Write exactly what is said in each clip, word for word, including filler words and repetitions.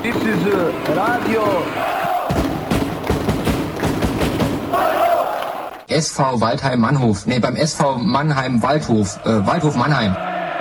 This is uh, Radio. S V Waldheim Mannhof. Ne, beim S V Mannheim Waldhof. Äh, Waldhof Mannheim.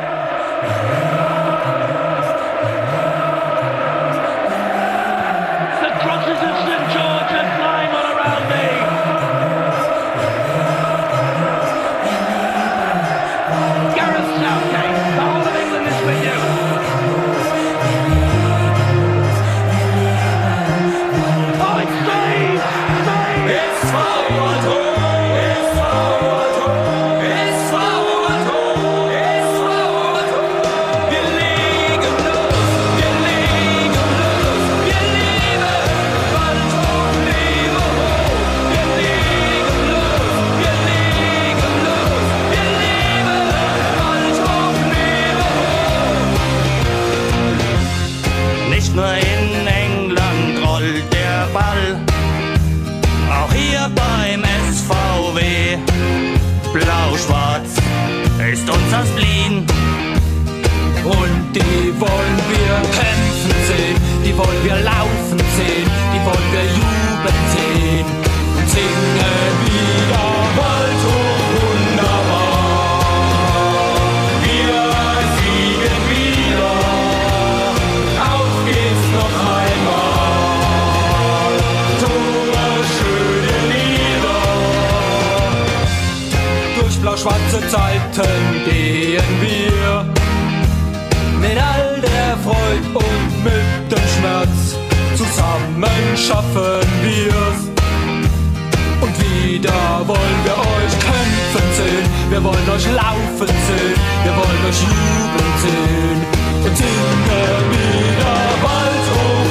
Schwarze Zeiten gehen wir mit all der Freude und mit dem Schmerz. Zusammen schaffen wir's. Und wieder wollen wir euch kämpfen sehen. Wir wollen euch laufen sehen. Wir wollen euch jubeln sehen. Und singen wieder Waldhof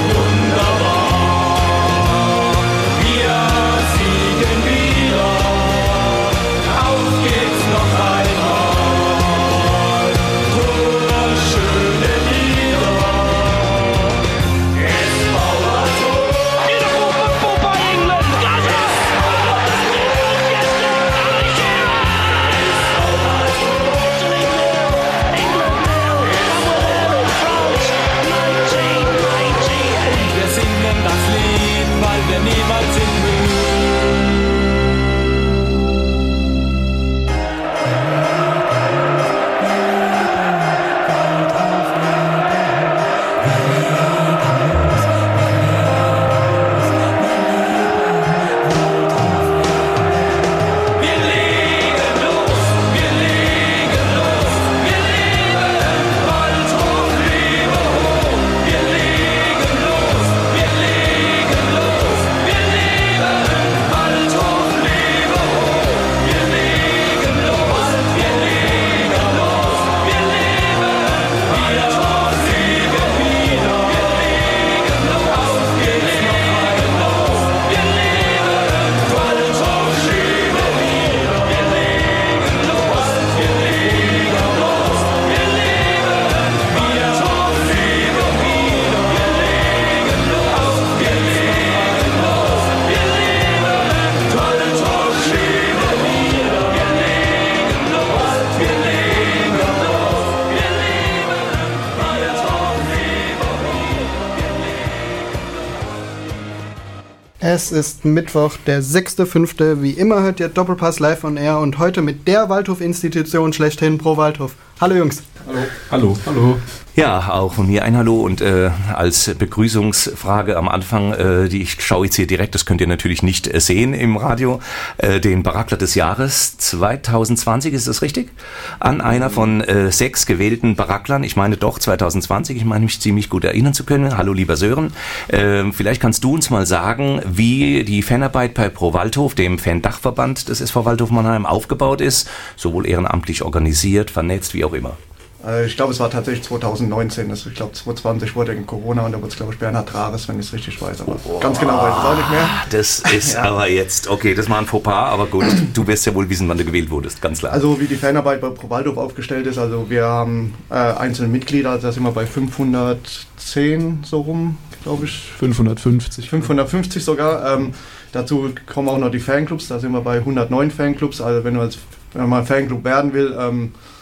wunderbar. Wir siegen wieder. Auf geht's noch einmal. Wunderschöne Lieder. S V Waldhof. Beautiful football by England. Und wir singen das Lied, weil wir niemals in Es ist Mittwoch, der sechster fünfte Wie immer hört ihr Doppelpass live on air und heute mit der Waldhof-Institution schlechthin Pro Waldhof. Hallo Jungs. Hallo. Hallo. Hallo. Ja, auch von mir ein Hallo und äh, als Begrüßungsfrage am Anfang, äh, die ich schaue jetzt hier direkt, das könnt ihr natürlich nicht äh, sehen im Radio, äh, den Barackler des Jahres zwanzig zwanzig, ist das richtig? An einer von äh, sechs gewählten Baracklern, ich meine doch zwanzig zwanzig, ich meine mich ziemlich gut erinnern zu können. Hallo lieber Sören, äh, vielleicht kannst du uns mal sagen, wie die Fanarbeit bei Pro Waldhof, dem Fan-Dachverband des S V Waldhof Mannheim, aufgebaut ist, sowohl ehrenamtlich organisiert, vernetzt, wie auch immer. Ich glaube, es war tatsächlich zwanzig neunzehn. Also ich glaube, zwanzig zwanzig wurde in Corona und da wurde es, glaube ich, Bernhard Rares, wenn ich es richtig weiß. Aber oh, ganz genau weiß ich es auch nicht mehr. Das ist ja. Aber jetzt, okay, das war ein Fauxpas, aber gut, du wirst ja wohl wissen, wann du gewählt wurdest, ganz klar. Also wie die Fanarbeit bei Pro Waldhof aufgestellt ist, also wir haben äh, einzelne Mitglieder, also da sind wir bei fünfhundertzehn so rum, glaube ich. fünfhundertfünfzig. fünfhundertfünfzig sogar. Ähm, dazu kommen auch noch die Fanclubs, da sind wir bei hundertneun Fanclubs. Also wenn, du als, wenn man Fanclub werden will, ähm,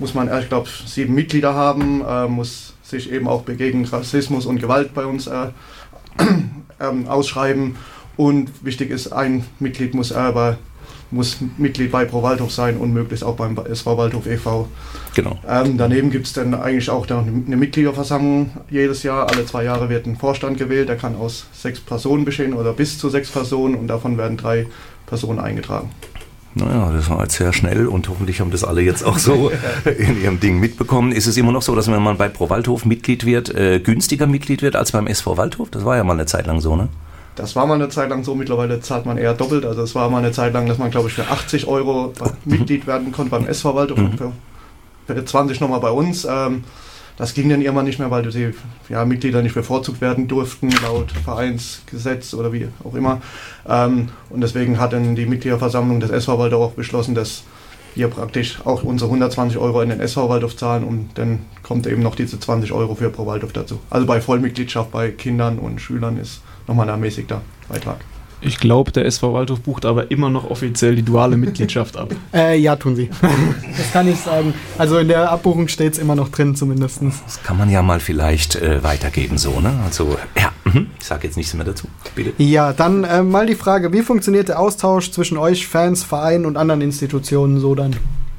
muss man, ich glaube, sieben Mitglieder haben, äh, muss sich eben auch gegen Rassismus und Gewalt bei uns äh, äh, ausschreiben. Und wichtig ist, ein Mitglied muss aber muss Mitglied bei Pro Waldhof sein und möglichst auch beim S V Waldhof e V. Genau. Ähm, daneben gibt es dann eigentlich auch eine Mitgliederversammlung jedes Jahr. Alle zwei Jahre wird ein Vorstand gewählt, der kann aus sechs Personen bestehen oder bis zu sechs Personen und davon werden drei Personen eingetragen. Naja, das war jetzt sehr schnell und hoffentlich haben das alle jetzt auch so in ihrem Ding mitbekommen. Ist es immer noch so, dass wenn man bei Pro Waldhof Mitglied wird, äh, günstiger Mitglied wird als beim S V Waldhof? Das war ja mal eine Zeit lang so, ne? Das war mal eine Zeit lang so, mittlerweile zahlt man eher doppelt. Also es war mal eine Zeit lang, dass man, glaube ich, für achtzig Euro oh. Mitglied werden konnte beim S V Waldhof und für, für zwanzig nochmal bei uns. Ähm, das ging dann irgendwann nicht mehr, weil die ja, Mitglieder nicht bevorzugt werden durften, laut Vereinsgesetz oder wie auch immer. Ähm, und deswegen hat dann die Mitgliederversammlung des S V Waldhof auch beschlossen, dass wir praktisch auch unsere hundertzwanzig Euro in den S V Waldhof zahlen und dann kommt eben noch diese zwanzig Euro für Pro Waldhof dazu. Also bei Vollmitgliedschaft bei Kindern und Schülern ist nochmal ein ermäßigter Beitrag. Ich glaube, der S V Waldhof bucht aber immer noch offiziell die duale Mitgliedschaft ab. Äh, ja, tun sie. Das kann ich sagen. Also in der Abbuchung steht es immer noch drin zumindest. Das kann man ja mal vielleicht äh, weitergeben, so, ne? Also, ja, ich sage jetzt nichts mehr dazu, bitte. Ja, dann äh, mal die Frage, wie funktioniert der Austausch zwischen euch, Fans, Vereinen und anderen Institutionen so dann?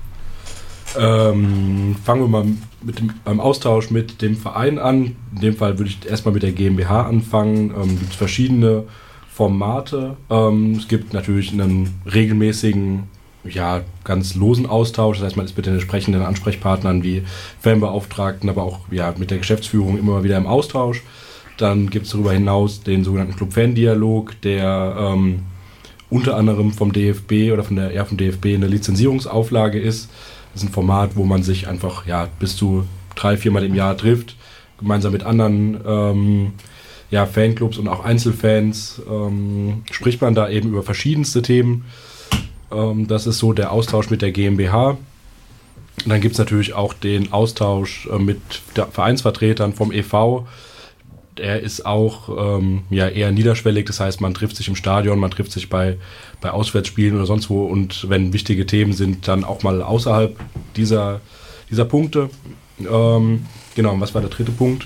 Ähm, fangen wir mal mit dem, beim Austausch mit dem Verein an. In dem Fall würde ich erstmal mit der GmbH anfangen. Ähm, gibt es verschiedene Formate. Ähm, es gibt natürlich einen regelmäßigen, ja, ganz losen Austausch. Das heißt, man ist mit den entsprechenden Ansprechpartnern wie Fanbeauftragten, aber auch ja, mit der Geschäftsführung immer wieder im Austausch. Dann gibt es darüber hinaus den sogenannten Club-Fan-Dialog, der ähm, unter anderem vom D F B oder von der, ja, vom D F B eine Lizenzierungsauflage ist. Das ist ein Format, wo man sich einfach ja, bis zu drei, viermal im Jahr trifft, gemeinsam mit anderen ähm, ja, Fanclubs und auch Einzelfans ähm, spricht man da eben über verschiedenste Themen. Ähm, das ist so der Austausch mit der GmbH. Und dann gibt es natürlich auch den Austausch äh, mit der Vereinsvertretern vom e V. Der ist auch ähm, ja, eher niederschwellig, das heißt, man trifft sich im Stadion, man trifft sich bei, bei Auswärtsspielen oder sonst wo und wenn wichtige Themen sind, dann auch mal außerhalb dieser, dieser Punkte. Ähm, genau, und was war der dritte Punkt?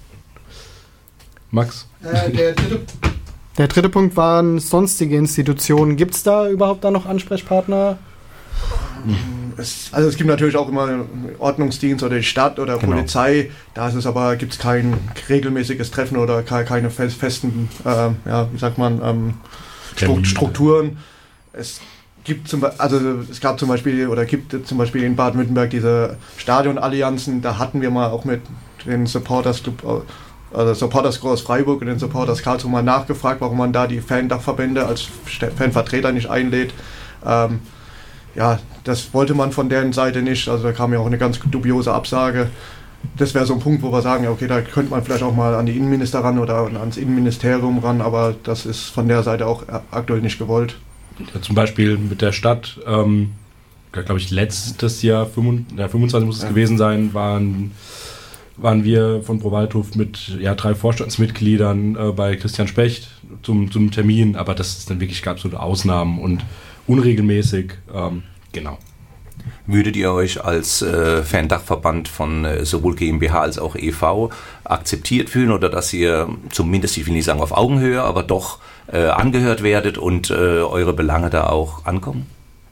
Max? Äh, der, dritte, der dritte Punkt waren sonstige Institutionen. Gibt es da überhaupt da noch Ansprechpartner? Es, also es gibt natürlich auch immer Ordnungsdienst oder die Stadt oder genau. Polizei, da ist es aber, gibt es kein regelmäßiges Treffen oder keine festen, äh, ja, wie sagt man, ähm, Stru- Strukturen. Es gibt zum also es gab zum Beispiel oder gibt zum Beispiel in Baden-Württemberg diese Stadionallianzen, da hatten wir mal auch mit den Supporters Club, also Supporters Club aus Freiburg und den Supporters Karlsruhe mal nachgefragt, warum man da die Fan-Dachverbände als Fanvertreter nicht einlädt. Ähm, Ja, das wollte man von deren Seite nicht, also da kam ja auch eine ganz dubiose Absage. Das wäre so ein Punkt, wo wir sagen, ja, okay, da könnte man vielleicht auch mal an die Innenminister ran oder ans Innenministerium ran, aber das ist von der Seite auch aktuell nicht gewollt. Ja, zum Beispiel mit der Stadt, ähm, glaube ich, letztes Jahr, fünfundzwanzig muss es ja. gewesen sein, waren, waren wir von Pro Waldhof mit ja, drei Vorstandsmitgliedern äh, bei Christian Specht zum, zum Termin, aber das ist dann wirklich, gab es so Ausnahmen und unregelmäßig, ähm, genau. Würdet ihr euch als äh, Fan-Dachverband von äh, sowohl GmbH als auch e V akzeptiert fühlen oder dass ihr zumindest, ich will nicht sagen auf Augenhöhe, aber doch äh, angehört werdet und äh, eure Belange da auch ankommen?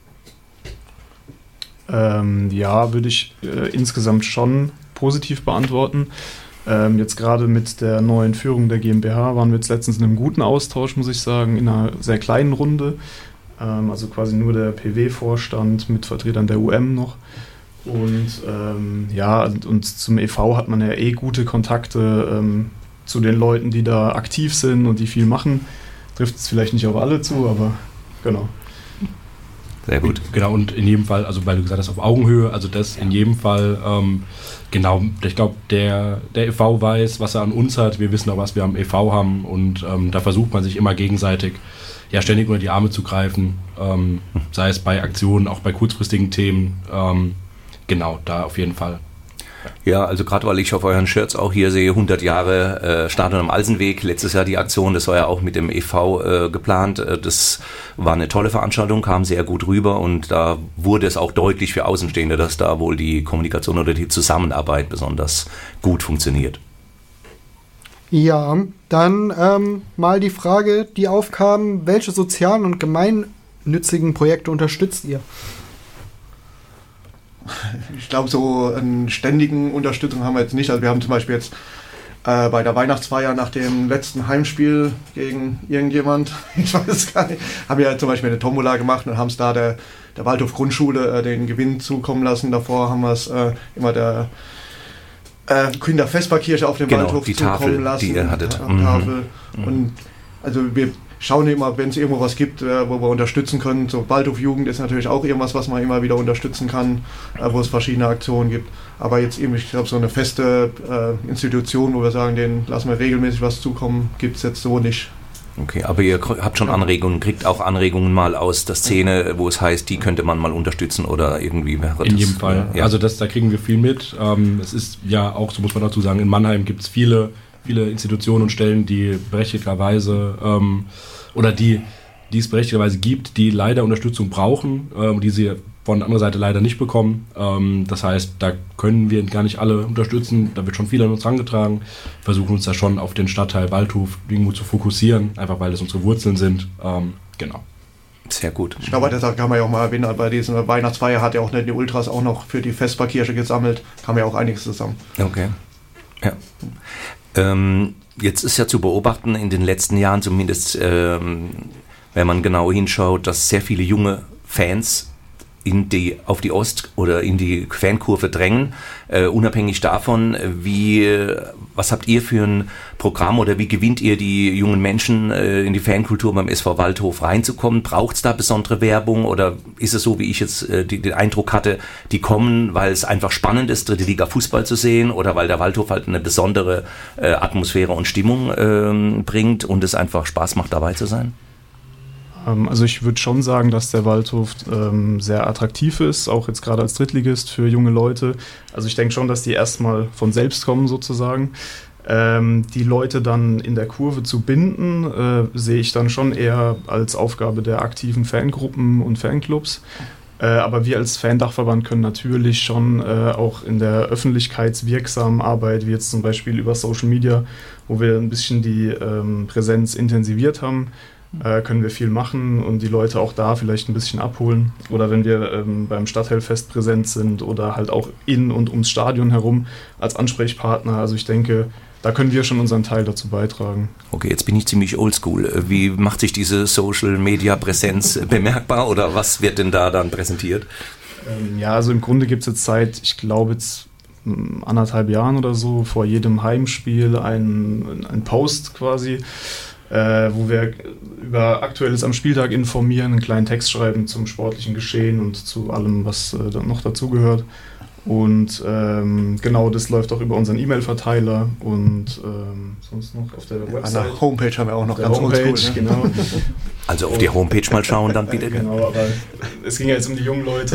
Ähm, ja, würde ich äh, insgesamt schon positiv beantworten. Ähm, jetzt gerade mit der neuen Führung der GmbH waren wir jetzt letztens in einem guten Austausch, muss ich sagen, in einer sehr kleinen Runde. Also quasi nur der P W-Vorstand mit Vertretern der U M noch. Und ähm, ja, und zum e V hat man ja eh gute Kontakte ähm, zu den Leuten, die da aktiv sind und die viel machen. Trifft es vielleicht nicht auf alle zu, aber genau. Sehr gut. Genau, und in jedem Fall, also weil du gesagt hast, auf Augenhöhe, also das in jedem Fall, ähm, genau, ich glaube, der, der e V weiß, was er an uns hat, wir wissen auch, was wir am e V haben und ähm, da versucht man sich immer gegenseitig ja, ständig unter die Arme zu greifen, ähm, sei es bei Aktionen, auch bei kurzfristigen Themen, ähm, genau, da auf jeden Fall. Ja, also gerade weil ich auf euren Shirts auch hier sehe, hundert Jahre äh, Stadion am Alsenweg, letztes Jahr die Aktion, das war ja auch mit dem E V äh, geplant, äh, das war eine tolle Veranstaltung, kam sehr gut rüber und da wurde es auch deutlich für Außenstehende, dass da wohl die Kommunikation oder die Zusammenarbeit besonders gut funktioniert. Ja, dann ähm, mal die Frage, die aufkam, welche sozialen und gemeinnützigen Projekte unterstützt ihr? Ich glaube, so eine ständigen Unterstützung haben wir jetzt nicht. Also wir haben zum Beispiel jetzt äh, bei der Weihnachtsfeier nach dem letzten Heimspiel gegen irgendjemand, ich weiß es gar nicht, haben wir zum Beispiel eine Tombola gemacht und haben es da der, der Waldhof Grundschule äh, den Gewinn zukommen lassen. Davor haben wir es äh, immer der äh, Kinderfestbarkirche auf dem genau, Waldhof die zukommen Tafel, lassen. Die ihr hattet. Die Tafel. Mhm. Und also wir schauen immer, wenn es irgendwo was gibt, äh, wo wir unterstützen können. So Waldhof Jugend ist natürlich auch irgendwas, was man immer wieder unterstützen kann, äh, wo es verschiedene Aktionen gibt. Aber jetzt irgendwie, ich glaube, so eine feste äh, Institution, wo wir sagen, denen lassen wir regelmäßig was zukommen, gibt es jetzt so nicht. Okay, aber ihr habt schon Anregungen, kriegt auch Anregungen mal aus der Szene, wo es heißt, die könnte man mal unterstützen oder irgendwie wäre In das, jedem Fall. Ja. Also das, da kriegen wir viel mit. Ähm, es ist ja auch, so muss man dazu sagen, in Mannheim gibt es viele viele Institutionen und Stellen, die berechtigterweise ähm, oder die, die es berechtigterweise gibt, die leider Unterstützung brauchen, ähm, die sie von der anderen Seite leider nicht bekommen. Ähm, das heißt, da können wir gar nicht alle unterstützen, da wird schon viel an uns herangetragen, versuchen uns da schon auf den Stadtteil Waldhof irgendwo zu fokussieren, einfach weil es unsere Wurzeln sind. Ähm, genau. Sehr gut. Ich glaube, deshalb kann man ja auch mal erwähnen, bei dieser Weihnachtsfeier hat ja auch die Ultras auch noch für die Vesperkirche gesammelt, kam ja auch einiges zusammen. Okay, ja. Ähm, jetzt ist ja zu beobachten, in den letzten Jahren zumindest, ähm, wenn man genau hinschaut, dass sehr viele junge Fans in die, auf die Ost- oder in die Fankurve drängen, äh, unabhängig davon, wie, was habt ihr für ein Programm oder wie gewinnt ihr die jungen Menschen äh, in die Fankultur beim S V Waldhof reinzukommen? Braucht es da besondere Werbung oder ist es so, wie ich jetzt äh, die, den Eindruck hatte, die kommen, weil es einfach spannend ist, dritte Liga Fußball zu sehen oder weil der Waldhof halt eine besondere äh, Atmosphäre und Stimmung äh, bringt und es einfach Spaß macht, dabei zu sein? Also ich würde schon sagen, dass der Waldhof ähm, sehr attraktiv ist, auch jetzt gerade als Drittligist für junge Leute. Also ich denke schon, dass die erstmal von selbst kommen sozusagen. Ähm, die Leute dann in der Kurve zu binden, äh, sehe ich dann schon eher als Aufgabe der aktiven Fangruppen und Fanclubs. Äh, aber wir als Fan-Dachverband können natürlich schon äh, auch in der öffentlichkeitswirksamen Arbeit, wie jetzt zum Beispiel über Social Media, wo wir ein bisschen die ähm, Präsenz intensiviert haben, Äh, können wir viel machen und die Leute auch da vielleicht ein bisschen abholen. Oder wenn wir ähm, beim Stadtteilfest präsent sind oder halt auch in und ums Stadion herum als Ansprechpartner. Also ich denke, da können wir schon unseren Teil dazu beitragen. Okay, jetzt bin ich ziemlich oldschool. Wie macht sich diese Social-Media-Präsenz bemerkbar oder was wird denn da dann präsentiert? Ähm, ja, also im Grunde gibt es jetzt seit, ich glaube jetzt anderthalb Jahren oder so, vor jedem Heimspiel einen, einen Post quasi, Äh, wo wir über Aktuelles am Spieltag informieren, einen kleinen Text schreiben zum sportlichen Geschehen und zu allem, was äh, dann noch dazugehört. Und ähm, genau, das läuft auch über unseren E-Mail-Verteiler und ähm, sonst noch auf der Website. An der Homepage haben wir auch noch ganz Homepage, oldschool, ne? Genau. Also auf die Homepage mal schauen, dann bitte. Genau, aber es ging ja jetzt um die jungen Leute.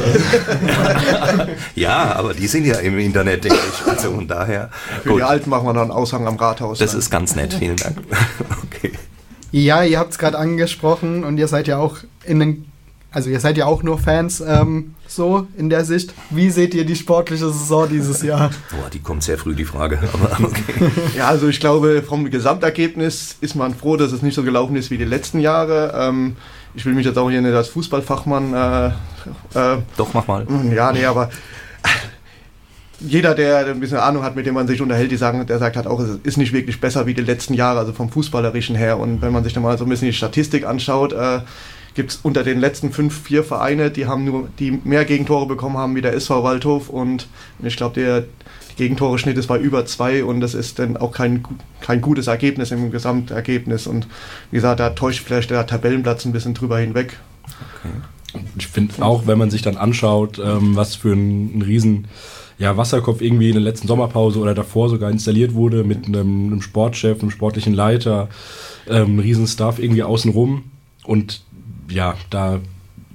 Ja, aber die sind ja im Internet, denke ich. Also von daher. Für gut. die Alten machen wir dann einen Aushang am Rathaus. Das dann. ist ganz nett, vielen Dank. Okay. Ja, ihr habt es gerade angesprochen und ihr seid ja auch in den, also ihr seid ja auch nur Fans, ähm, so in der Sicht. Wie seht ihr die sportliche Saison dieses Jahr? Boah, die kommt sehr früh, die Frage. Aber okay. Ja, also ich glaube, vom Gesamtergebnis ist man froh, dass es nicht so gelaufen ist wie die letzten Jahre. Ähm, ich will mich jetzt auch hier nicht als Fußballfachmann... Äh, äh, Doch, mach mal. Ja, nee, aber... Jeder, der ein bisschen Ahnung hat, mit dem man sich unterhält, die sagen, der sagt halt auch, es ist nicht wirklich besser wie die letzten Jahre, also vom Fußballerischen her. Und wenn man sich dann mal so ein bisschen die Statistik anschaut, äh, gibt es unter den letzten fünf, vier Vereine, die haben nur, die mehr Gegentore bekommen haben wie der S V Waldhof. Und ich glaube, der Gegentore-Schnitt ist bei über zwei und das ist dann auch kein, kein gutes Ergebnis im Gesamtergebnis. Und wie gesagt, da täuscht vielleicht der Tabellenplatz ein bisschen drüber hinweg. Okay. Ich finde auch, wenn man sich dann anschaut, ähm, was für ein, ein riesen ja, Wasserkopf irgendwie in der letzten Sommerpause oder davor sogar installiert wurde mit einem, einem Sportchef, einem sportlichen Leiter, ähm, einem riesen Staff irgendwie außenrum und ja, da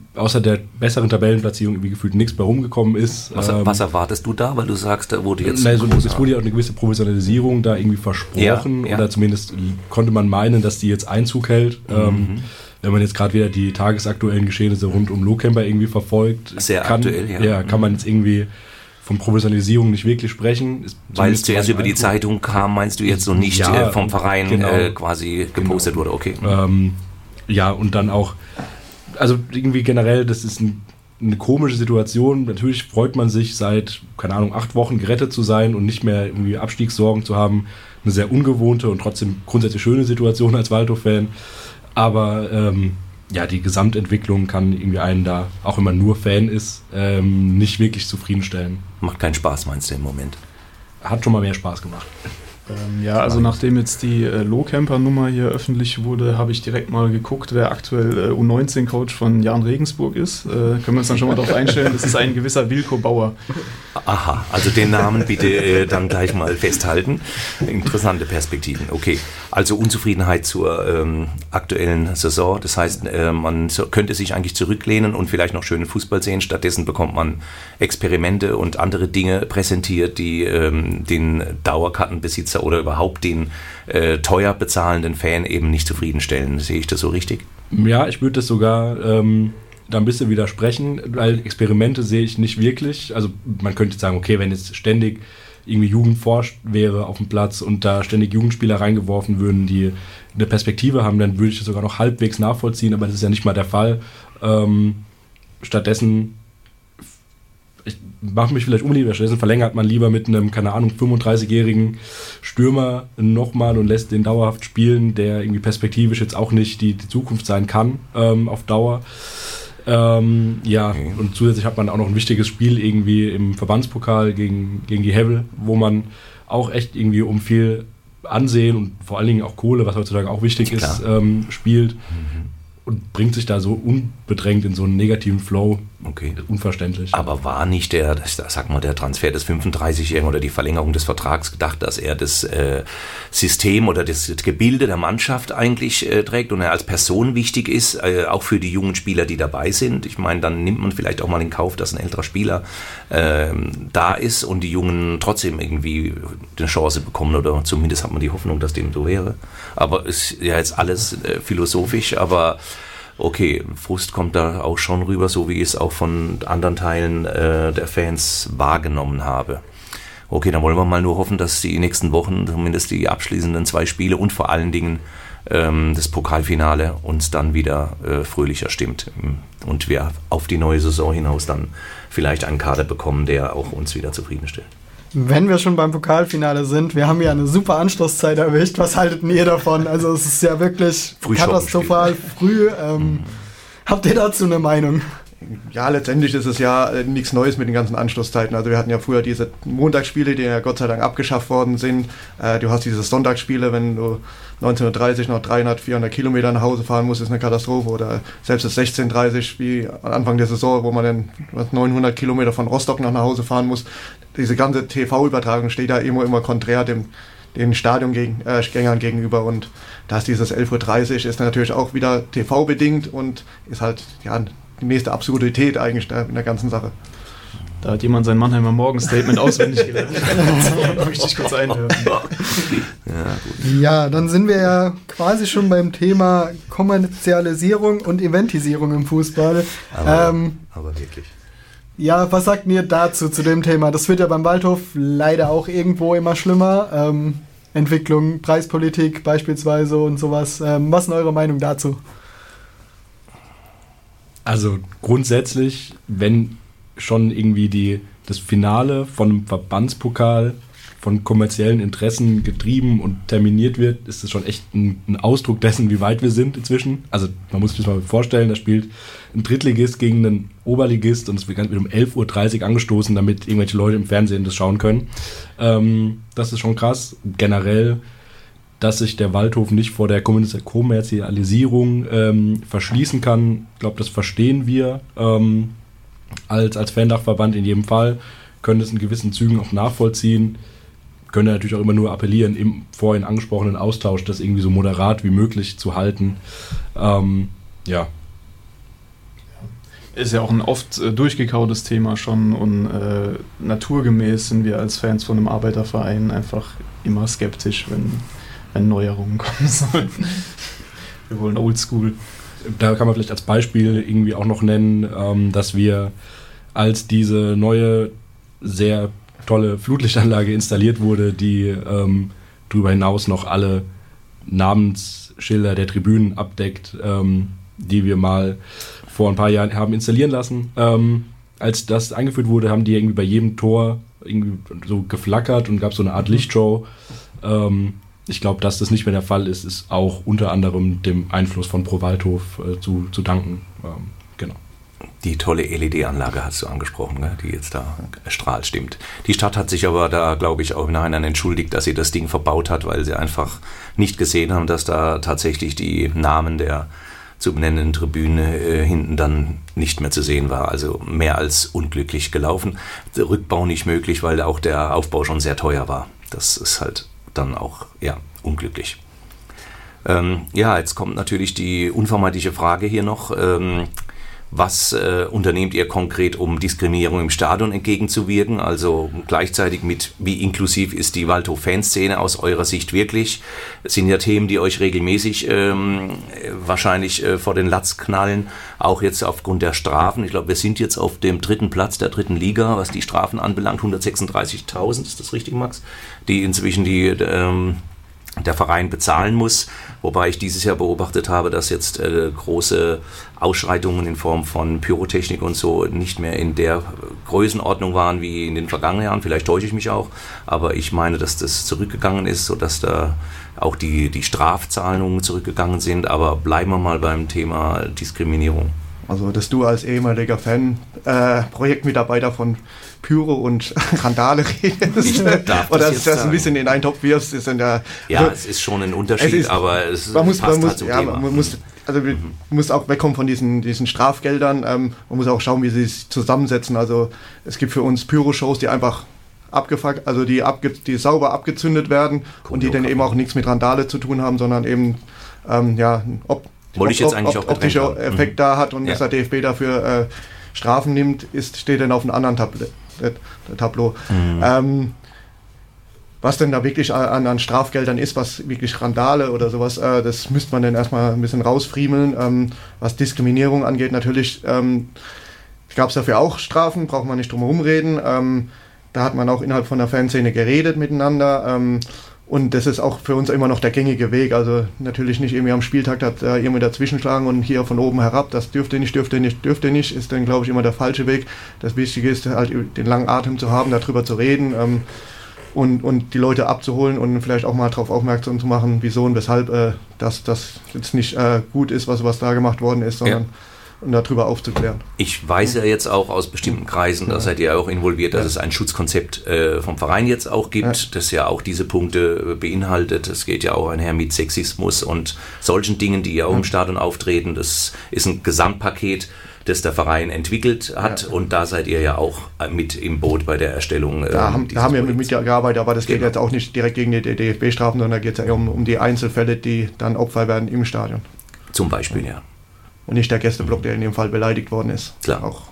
außer der besseren Tabellenplatzierung irgendwie gefühlt nichts bei rumgekommen ist. Was, ähm, was erwartest du da, weil du sagst, da wurde jetzt... Also, es wurde ja auch eine gewisse Professionalisierung da irgendwie versprochen, ja, ja. oder zumindest konnte man meinen, dass die jetzt Einzug hält. Mhm. Ähm, wenn man jetzt gerade wieder die tagesaktuellen Geschehnisse rund um Lohkämper irgendwie verfolgt, sehr kann, aktuell, ja. ja, kann man jetzt irgendwie von Professionalisierung nicht wirklich sprechen. Weil es zuerst über die Zeitung kam, meinst du jetzt so nicht ja, äh, vom Verein genau, äh, quasi gepostet genau. wurde, okay. Ähm, ja, und dann auch, also irgendwie generell, das ist ein, eine komische Situation. Natürlich freut man sich seit, keine Ahnung, acht Wochen gerettet zu sein und nicht mehr irgendwie Abstiegssorgen zu haben. Eine sehr ungewohnte und trotzdem grundsätzlich schöne Situation als Waldhof-Fan. Aber ähm, ja, die Gesamtentwicklung kann irgendwie einen da, auch wenn man nur Fan ist, ähm, nicht wirklich zufriedenstellen. Macht keinen Spaß, meinst du im Moment? Hat schon mal mehr Spaß gemacht. Ähm, ja, also nachdem jetzt die äh, Lohkämper-Nummer hier öffentlich wurde, habe ich direkt mal geguckt, wer aktuell äh, U neunzehn Coach von Jan Regensburg ist. Äh, können wir uns dann schon mal darauf einstellen, das ist ein gewisser Wilko Bauer. Aha, also den Namen bitte äh, dann gleich mal festhalten. Interessante Perspektiven. Okay, also Unzufriedenheit zur ähm, aktuellen Saison. Das heißt, äh, man so, könnte sich eigentlich zurücklehnen und vielleicht noch schönen Fußball sehen. Stattdessen bekommt man Experimente und andere Dinge präsentiert, die ähm, den Dauerkartenbesitzer oder überhaupt den äh, teuer bezahlenden Fan eben nicht zufriedenstellen. Sehe ich das so richtig? Ja, ich würde das sogar ähm, da ein bisschen widersprechen, weil Experimente sehe ich nicht wirklich. Also man könnte sagen, okay, wenn jetzt ständig irgendwie Jugendforsch wäre auf dem Platz und da ständig Jugendspieler reingeworfen würden, die eine Perspektive haben, dann würde ich das sogar noch halbwegs nachvollziehen, aber das ist ja nicht mal der Fall. Ähm, stattdessen ich mache mich vielleicht unbedingt, stattdessen verlängert man lieber mit einem, keine Ahnung, fünfunddreißigjährigen Stürmer nochmal und lässt den dauerhaft spielen, der irgendwie perspektivisch jetzt auch nicht die, die Zukunft sein kann ähm, auf Dauer. Ähm, ja, okay. Und zusätzlich hat man auch noch ein wichtiges Spiel irgendwie im Verbandspokal gegen, gegen die Hevel, wo man auch echt irgendwie um viel Ansehen und vor allen Dingen auch Kohle, was heutzutage auch wichtig Klar. ist, ähm, spielt. Mhm. Und bringt sich da so unbedrängt in so einen negativen Flow. Okay. Unverständlich. Aber war nicht der, sag mal, der Transfer des fünfunddreißigjährigen oder die Verlängerung des Vertrags gedacht, dass er das äh, System oder das Gebilde der Mannschaft eigentlich äh, trägt und er als Person wichtig ist, äh, auch für die jungen Spieler, die dabei sind? Ich meine, dann nimmt man vielleicht auch mal in Kauf, dass ein älterer Spieler äh, da ist und die Jungen trotzdem irgendwie eine Chance bekommen oder zumindest hat man die Hoffnung, dass dem so wäre. Aber ist ja jetzt alles äh, philosophisch, aber okay, Frust kommt da auch schon rüber, so wie ich es auch von anderen Teilen äh, der Fans wahrgenommen habe. Okay, dann wollen wir mal nur hoffen, dass die nächsten Wochen, zumindest die abschließenden zwei Spiele und vor allen Dingen ähm, das Pokalfinale uns dann wieder äh, fröhlicher stimmt und wir auf die neue Saison hinaus dann vielleicht einen Kader bekommen, der auch uns wieder zufriedenstellt. Wenn wir schon beim Pokalfinale sind, wir haben ja eine super Anschlusszeit erwischt. Was haltet ihr davon? Also es ist ja wirklich katastrophal früh. Ähm, mhm. Habt ihr dazu eine Meinung? Ja, letztendlich ist es ja äh, nichts Neues mit den ganzen Anschlusszeiten. Also wir hatten ja früher diese Montagsspiele, die ja Gott sei Dank abgeschafft worden sind. Äh, du hast diese Sonntagsspiele, wenn du neunzehnhundertdreißig noch dreihundert, vierhundert Kilometer nach Hause fahren musst, ist eine Katastrophe. Oder selbst das sechzehn dreißig wie am Anfang der Saison, wo man dann neunhundert Kilometer von Rostock nach Hause fahren muss. Diese ganze T V-Übertragung steht da immer, immer konträr dem den Stadiongängern äh, gegenüber und da ist dieses elf Uhr dreißig ist natürlich auch wieder T V-bedingt und ist halt ja die nächste Absurdität eigentlich in der ganzen Sache. Da hat jemand sein Mannheimer Morgen-Statement auswendig gelernt. Da möchte ich kurz einhören. Ja, ja, dann sind wir ja quasi schon beim Thema Kommerzialisierung und Eventisierung im Fußball. Aber, ähm, aber wirklich. Ja, was sagt ihr dazu, zu dem Thema? Das wird ja beim Waldhof leider auch irgendwo immer schlimmer. Ähm, Entwicklung, Preispolitik beispielsweise und sowas. Ähm, was ist eure Meinung dazu? Also grundsätzlich, wenn schon irgendwie die, das Finale von einem Verbandspokal von kommerziellen Interessen getrieben und terminiert wird, ist das schon echt ein, ein Ausdruck dessen, wie weit wir sind inzwischen. Also man muss sich mal vorstellen, da spielt ein Drittligist gegen einen Oberligist und es wird ganz um elf Uhr dreißig angestoßen, damit irgendwelche Leute im Fernsehen das schauen können. Ähm, das ist schon krass. Generell, dass sich der Waldhof nicht vor der Kommerzialisierung ähm, verschließen kann, ich glaube, das verstehen wir ähm, als, als Fan-Dachverband in jedem Fall, können es in gewissen Zügen auch nachvollziehen, können natürlich auch immer nur appellieren, im vorhin angesprochenen Austausch das irgendwie so moderat wie möglich zu halten. Ähm, ja. ist ja auch ein oft äh, durchgekautes Thema schon und äh, naturgemäß sind wir als Fans von einem Arbeiterverein einfach immer skeptisch, wenn, wenn Neuerungen kommen sollen. Wir wollen Oldschool. Da kann man vielleicht als Beispiel irgendwie auch noch nennen, ähm, dass wir, als diese neue, sehr tolle Flutlichtanlage installiert wurde, die ähm, darüber hinaus noch alle Namensschilder der Tribünen abdeckt, ähm, die wir mal vor ein paar Jahren haben installieren lassen. Ähm, als das eingeführt wurde, haben die irgendwie bei jedem Tor irgendwie so geflackert und gab so eine Art Lichtshow. Ähm, ich glaube, dass das nicht mehr der Fall ist, ist auch unter anderem dem Einfluss von Pro Waldhof äh, zu, zu danken. Ähm, genau. Die tolle L E D-Anlage hast du angesprochen, ne, die jetzt da strahlt, stimmt. Die Stadt hat sich aber da, glaube ich, auch im Nachhinein entschuldigt, dass sie das Ding verbaut hat, weil sie einfach nicht gesehen haben, dass da tatsächlich die Namen der zu benennenden Tribüne äh, hinten dann nicht mehr zu sehen war. Also mehr als unglücklich gelaufen. Der Rückbau nicht möglich, weil auch der Aufbau schon sehr teuer war. Das ist halt dann auch, ja, unglücklich. Ähm, ja, jetzt kommt natürlich die unvermeidliche Frage hier noch. Ähm, Was äh, unternehmt ihr konkret, um Diskriminierung im Stadion entgegenzuwirken? Also gleichzeitig mit, wie inklusiv ist die Waldhof-Fanszene aus eurer Sicht wirklich? Das sind ja Themen, die euch regelmäßig ähm, wahrscheinlich äh, vor den Latz knallen, auch jetzt aufgrund der Strafen. Ich glaube, wir sind jetzt auf dem dritten Platz der dritten Liga, was die Strafen anbelangt. hundertsechsunddreißigtausend, ist das richtig, Max? Die inzwischen die... Ähm, der Verein bezahlen muss, wobei ich dieses Jahr beobachtet habe, dass jetzt äh, große Ausschreitungen in Form von Pyrotechnik und so nicht mehr in der Größenordnung waren wie in den vergangenen Jahren. Vielleicht täusche ich mich auch, aber ich meine, dass das zurückgegangen ist, sodass da auch die, die Strafzahlungen zurückgegangen sind. Aber bleiben wir mal beim Thema Diskriminierung. Also, dass du als ehemaliger Fan, äh, Projektmitarbeiter von Pyro und Randale redest, oder dass das ein bisschen in einen Topf wirfst, ist in der... Ja, also, es ist schon ein Unterschied, es ist, aber es man muss, passt man muss, halt zum ja, Thema. Man muss, also wir mhm. muss auch wegkommen von diesen, diesen Strafgeldern. Ähm, man muss auch schauen, wie sie sich zusammensetzen. Also es gibt für uns Pyro-Shows, die einfach abgefuckt, also die, abge, die sauber abgezündet werden cool, und die dann eben auch nichts mit Randale zu tun haben, sondern eben ähm, ja, ob Wollte ich jetzt eigentlich auch optischer Effekt mhm. da hat und ja. dass der D F B dafür äh, Strafen nimmt, ist, steht dann auf einem anderen Tabl äh, Tableau. Mhm. Ähm, was denn da wirklich an, an Strafgeldern ist, was wirklich Randale oder sowas, äh, das müsste man dann erstmal ein bisschen rausfriemeln. Ähm, was Diskriminierung angeht, natürlich ähm, gab es dafür auch Strafen, braucht man nicht drum herum reden. Ähm, da hat man auch innerhalb von der Fanszene geredet miteinander. Ähm, Und das ist auch für uns immer noch der gängige Weg. Also natürlich nicht irgendwie am Spieltag da irgendwie dazwischen schlagen und hier von oben herab, das dürfte nicht, dürfte nicht, dürfte nicht, ist dann, glaube ich, immer der falsche Weg. Das Wichtige ist halt den langen Atem zu haben, darüber zu reden ähm, und, und die Leute abzuholen und vielleicht auch mal darauf aufmerksam zu machen, wieso und weshalb äh, das, das jetzt nicht äh, gut ist, was, was da gemacht worden ist, sondern... Ja. Und darüber aufzuklären. Ich weiß ja jetzt auch aus bestimmten Kreisen, da seid ihr auch involviert, dass ja. es ein Schutzkonzept äh, vom Verein jetzt auch gibt, ja. das ja auch diese Punkte beinhaltet. Es geht ja auch einher mit Sexismus und solchen Dingen, die ja auch ja. im Stadion auftreten. Das ist ein Gesamtpaket, das der Verein entwickelt hat ja. und da seid ihr ja auch mit im Boot bei der Erstellung. Da ähm, haben, da haben wir mitgearbeitet, aber das geht genau. jetzt auch nicht direkt gegen die D F B-Strafen, sondern da geht es ja um, um die Einzelfälle, die dann Opfer werden im Stadion. Zum Beispiel, ja. Und nicht der Gästeblock, der in dem Fall beleidigt worden ist. Klar. Auch.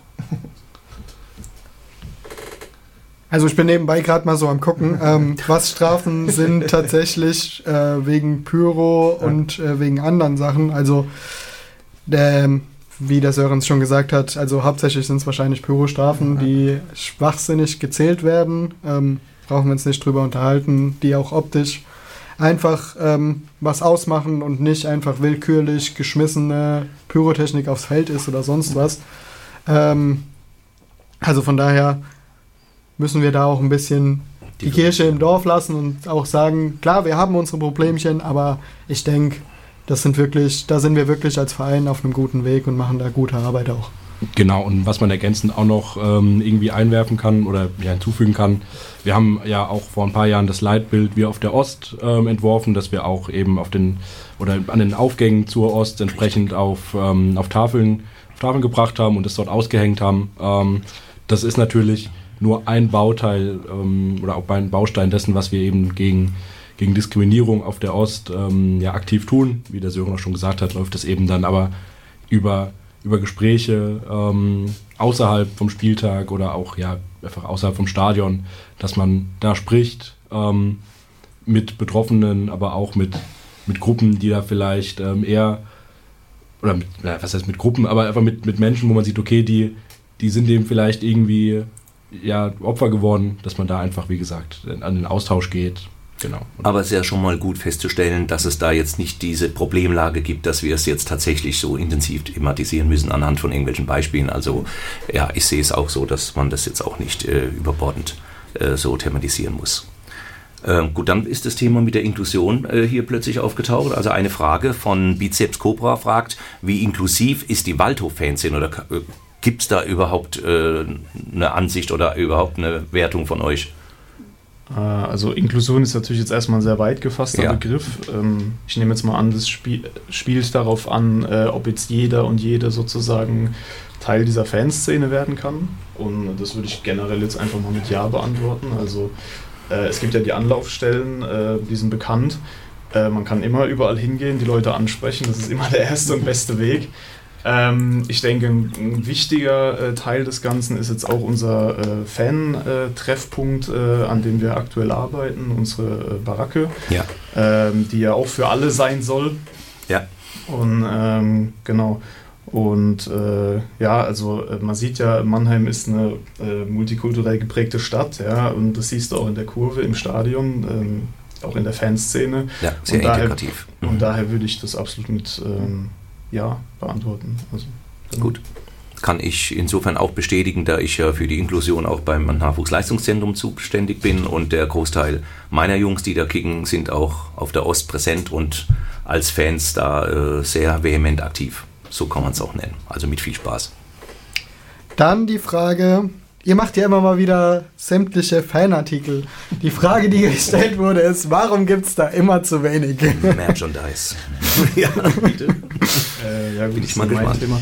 Also ich bin nebenbei gerade mal so am gucken, ähm, was Strafen sind tatsächlich äh, wegen Pyro ja. und äh, wegen anderen Sachen. Also der, wie der Sörens schon gesagt hat, also hauptsächlich sind es wahrscheinlich Pyro-Strafen, ja. die schwachsinnig gezählt werden. Ähm, brauchen wir uns nicht drüber unterhalten, die auch optisch einfach ähm, was ausmachen und nicht einfach willkürlich geschmissene Pyrotechnik aufs Feld ist oder sonst was. Ähm, also von daher müssen wir da auch ein bisschen die, die Kirche im Dorf lassen und auch sagen, klar, wir haben unsere Problemchen, aber ich denke, das sind wirklich, da sind wir wirklich als Verein auf einem guten Weg und machen da gute Arbeit auch. Genau, und was man ergänzend auch noch ähm, irgendwie einwerfen kann oder ja, hinzufügen kann, wir haben ja auch vor ein paar Jahren das Leitbild Wir auf der Ost ähm, entworfen, dass wir auch eben auf den oder an den Aufgängen zur Ost entsprechend auf, ähm, auf, Tafeln, auf Tafeln gebracht haben und das dort ausgehängt haben. Ähm, das ist natürlich nur ein Bauteil ähm, oder auch ein Baustein dessen, was wir eben gegen, gegen Diskriminierung auf der Ost ähm, ja, aktiv tun. Wie der Sören auch schon gesagt hat, läuft das eben dann aber über über Gespräche ähm, außerhalb vom Spieltag oder auch ja einfach außerhalb vom Stadion, dass man da spricht ähm, mit Betroffenen, aber auch mit, mit Gruppen, die da vielleicht ähm, eher, oder mit, ja, was heißt mit Gruppen, aber einfach mit, mit Menschen, wo man sieht, okay, die, die sind dem vielleicht irgendwie ja, Opfer geworden, dass man da einfach, wie gesagt, an den Austausch geht. Genau. Aber es ist ja schon mal gut festzustellen, dass es da jetzt nicht diese Problemlage gibt, dass wir es jetzt tatsächlich so intensiv thematisieren müssen anhand von irgendwelchen Beispielen. Also ja, ich sehe es auch so, dass man das jetzt auch nicht äh, überbordend äh, so thematisieren muss. Ähm, gut, dann ist das Thema mit der Inklusion äh, hier plötzlich aufgetaucht. Also eine Frage von Bizeps Cobra fragt, wie inklusiv ist die Waldhof-Fanszene oder äh, gibt es da überhaupt äh, eine Ansicht oder überhaupt eine Wertung von euch? Also Inklusion ist natürlich jetzt erstmal ein sehr weit gefasster ja. Begriff. Ich nehme jetzt mal an, das Spiel, spielt darauf an, ob jetzt jeder und jede sozusagen Teil dieser Fanszene werden kann. Und das würde ich generell jetzt einfach mal mit Ja beantworten. Also es gibt ja die Anlaufstellen, die sind bekannt. Man kann immer überall hingehen, die Leute ansprechen. Das ist immer der erste und beste Weg. Ähm, ich denke, ein, ein wichtiger äh, Teil des Ganzen ist jetzt auch unser äh, Fan-Treffpunkt, äh, an dem wir aktuell arbeiten, unsere äh, Baracke, ja. Ähm, die ja auch für alle sein soll. Ja. Und ähm, genau. Und äh, ja, also äh, man sieht ja, Mannheim ist eine äh, multikulturell geprägte Stadt, ja, und das siehst du auch in der Kurve im Stadion, ähm, auch in der Fanszene. Ja, sehr und daher, integrativ. Mhm. Und daher würde ich das absolut mit ähm, Ja beantworten. Also, gut. Kann ich insofern auch bestätigen, da ich ja für die Inklusion auch beim Nachwuchsleistungszentrum zuständig bin und der Großteil meiner Jungs, die da kicken, sind auch auf der Ost präsent und als Fans da äh, sehr vehement aktiv. So kann man es auch nennen. Also mit viel Spaß. Dann die Frage, ihr macht ja immer mal wieder sämtliche Fanartikel. Die Frage, die gestellt wurde, ist, warum gibt es da immer zu wenig? Merchandise. Ja, bitte. Äh, ja, gut, bin ich mal gespannt. Thema.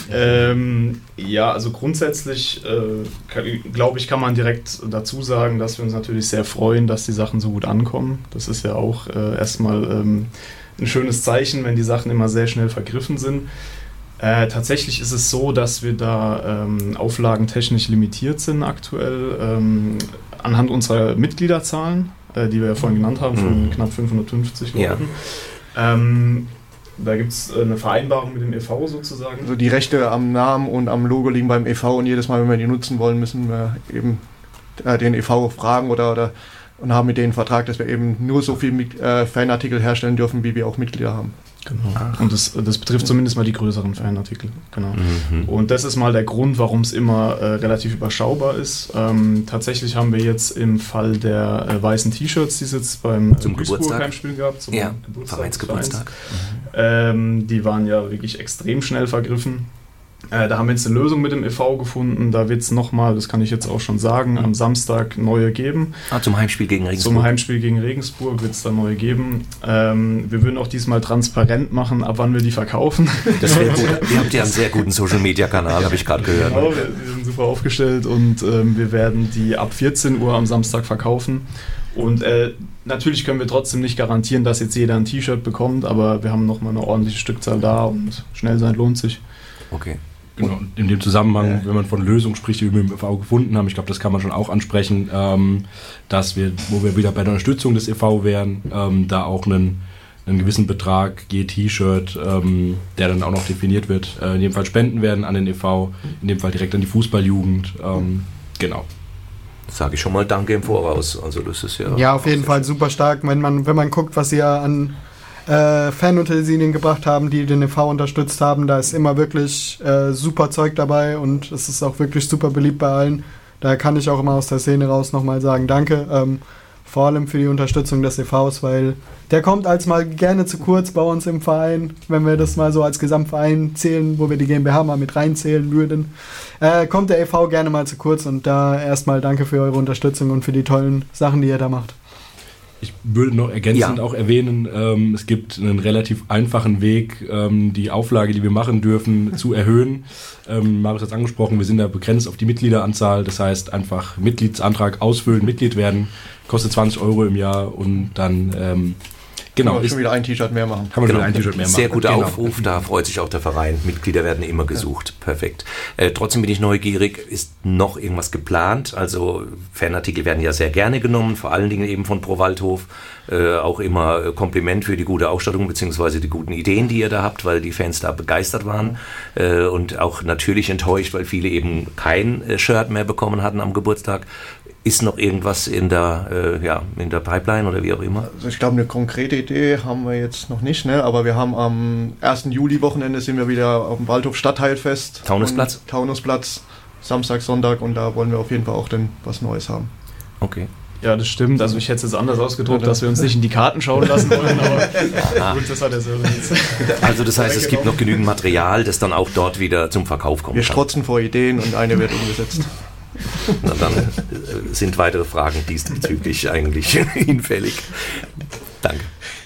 ähm, ja, also grundsätzlich, äh, glaube ich, kann man direkt dazu sagen, dass wir uns natürlich sehr freuen, dass die Sachen so gut ankommen. Das ist ja auch äh, erstmal ähm, ein schönes Zeichen, wenn die Sachen immer sehr schnell vergriffen sind. Äh, tatsächlich ist es so, dass wir da ähm, auflagentechnisch limitiert sind aktuell, ähm, anhand unserer Mitgliederzahlen, äh, die wir ja vorhin genannt haben, von mhm. knapp fünfhundertfünfzig Leuten. Ja. Ähm, da gibt es eine Vereinbarung mit dem E V sozusagen. Also die Rechte am Namen und am Logo liegen beim E V und jedes Mal, wenn wir die nutzen wollen, müssen wir eben äh, den E V fragen oder, oder und haben mit denen einen Vertrag, dass wir eben nur so viel äh, Fanartikel herstellen dürfen, wie wir auch Mitglieder haben. Genau. Und das, das betrifft zumindest mal die größeren Fanartikel. Genau. Mhm. Und das ist mal der Grund, warum es immer äh, relativ überschaubar ist. Ähm, tatsächlich haben wir jetzt im Fall der äh, weißen T-Shirts, die es jetzt beim äh, Duisburg-Heimspiel gab, zum ja, Geburtstag, Vereinsgeburtstag. Mhm. Ähm, die waren ja wirklich extrem schnell vergriffen. Äh, da haben wir jetzt eine Lösung mit dem E V gefunden. Da wird es nochmal, das kann ich jetzt auch schon sagen, am Samstag neue geben. Ah, zum Heimspiel gegen Regensburg. Zum Heimspiel gegen Regensburg wird es da neue geben. Ähm, wir würden auch diesmal transparent machen, ab wann wir die verkaufen. Das wäre gut. Ihr habt ja einen sehr guten Social-Media-Kanal, habe ich gerade gehört. Genau, wir, wir sind super aufgestellt und ähm, wir werden die ab vierzehn Uhr am Samstag verkaufen. Und äh, natürlich können wir trotzdem nicht garantieren, dass jetzt jeder ein T-Shirt bekommt, aber wir haben nochmal eine ordentliche Stückzahl da und schnell sein lohnt sich. Okay. Genau, in dem Zusammenhang, wenn man von Lösungen spricht, die wir im E V gefunden haben, ich glaube, das kann man schon auch ansprechen, ähm, dass wir, wo wir wieder bei der Unterstützung des E V wären, ähm, da auch einen, einen gewissen Betrag je T-Shirt, ähm, der dann auch noch definiert wird, äh, in dem Fall spenden werden an den E V, in dem Fall direkt an die Fußballjugend, ähm, genau. Sage ich schon mal Danke im Voraus, also das ist ja... Ja, auf jeden Fall super stark, wenn man, wenn man guckt, was ihr an Äh, Fanutensilien gebracht haben, die den E V unterstützt haben. Da ist immer wirklich äh, super Zeug dabei und es ist auch wirklich super beliebt bei allen. Da kann ich auch immer aus der Szene raus nochmal sagen, danke. Ähm, vor allem für die Unterstützung des E Vs, weil der kommt als mal gerne zu kurz bei uns im Verein, wenn wir das mal so als Gesamtverein zählen, wo wir die GmbH mal mit reinzählen würden. Äh, kommt der E V gerne mal zu kurz und da erstmal danke für eure Unterstützung und für die tollen Sachen, die ihr da macht. Ich würde noch ergänzend ja. auch erwähnen, ähm, es gibt einen relativ einfachen Weg, ähm, die Auflage, die wir machen dürfen, zu erhöhen. Ähm, Marius hat es angesprochen, wir sind da begrenzt auf die Mitgliederanzahl. Das heißt, einfach Mitgliedsantrag ausfüllen, Mitglied werden, kostet zwanzig Euro im Jahr und dann ähm, Genau, Kann man schon wieder ein T-Shirt mehr machen. Kann man genau. schon wieder ein T-Shirt mehr machen. Sehr guter genau. Aufruf, da freut sich auch der Verein. Mitglieder werden immer gesucht. Ja. Perfekt. Äh, trotzdem bin ich neugierig, ist noch irgendwas geplant? Also Fanartikel werden ja sehr gerne genommen, vor allen Dingen eben von Pro Waldhof. Äh, auch immer Kompliment für die gute Ausstattung beziehungsweise die guten Ideen, die ihr da habt, weil die Fans da begeistert waren. Äh, und auch natürlich enttäuscht, weil viele eben kein äh, Shirt mehr bekommen hatten am Geburtstag. Ist noch irgendwas in der, äh, ja, in der Pipeline oder wie auch immer? Also ich glaube, eine konkrete Idee haben wir jetzt noch nicht, ne? Aber wir haben am ersten Juli-Wochenende sind wir wieder auf dem Waldhof Stadtteilfest. Taunusplatz? Taunusplatz, Samstag, Sonntag und da wollen wir auf jeden Fall auch dann was Neues haben. Okay. Ja, das stimmt. Also ich hätte es jetzt anders ausgedruckt, ja, dass wir uns nicht in die Karten schauen lassen wollen, aber gut, das hat der Sören jetzt. Also das heißt, es gibt noch genügend Material, das dann auch dort wieder zum Verkauf kommt. Wir strotzen vor Ideen und eine wird umgesetzt. Na, dann sind weitere Fragen diesbezüglich eigentlich hinfällig. Danke.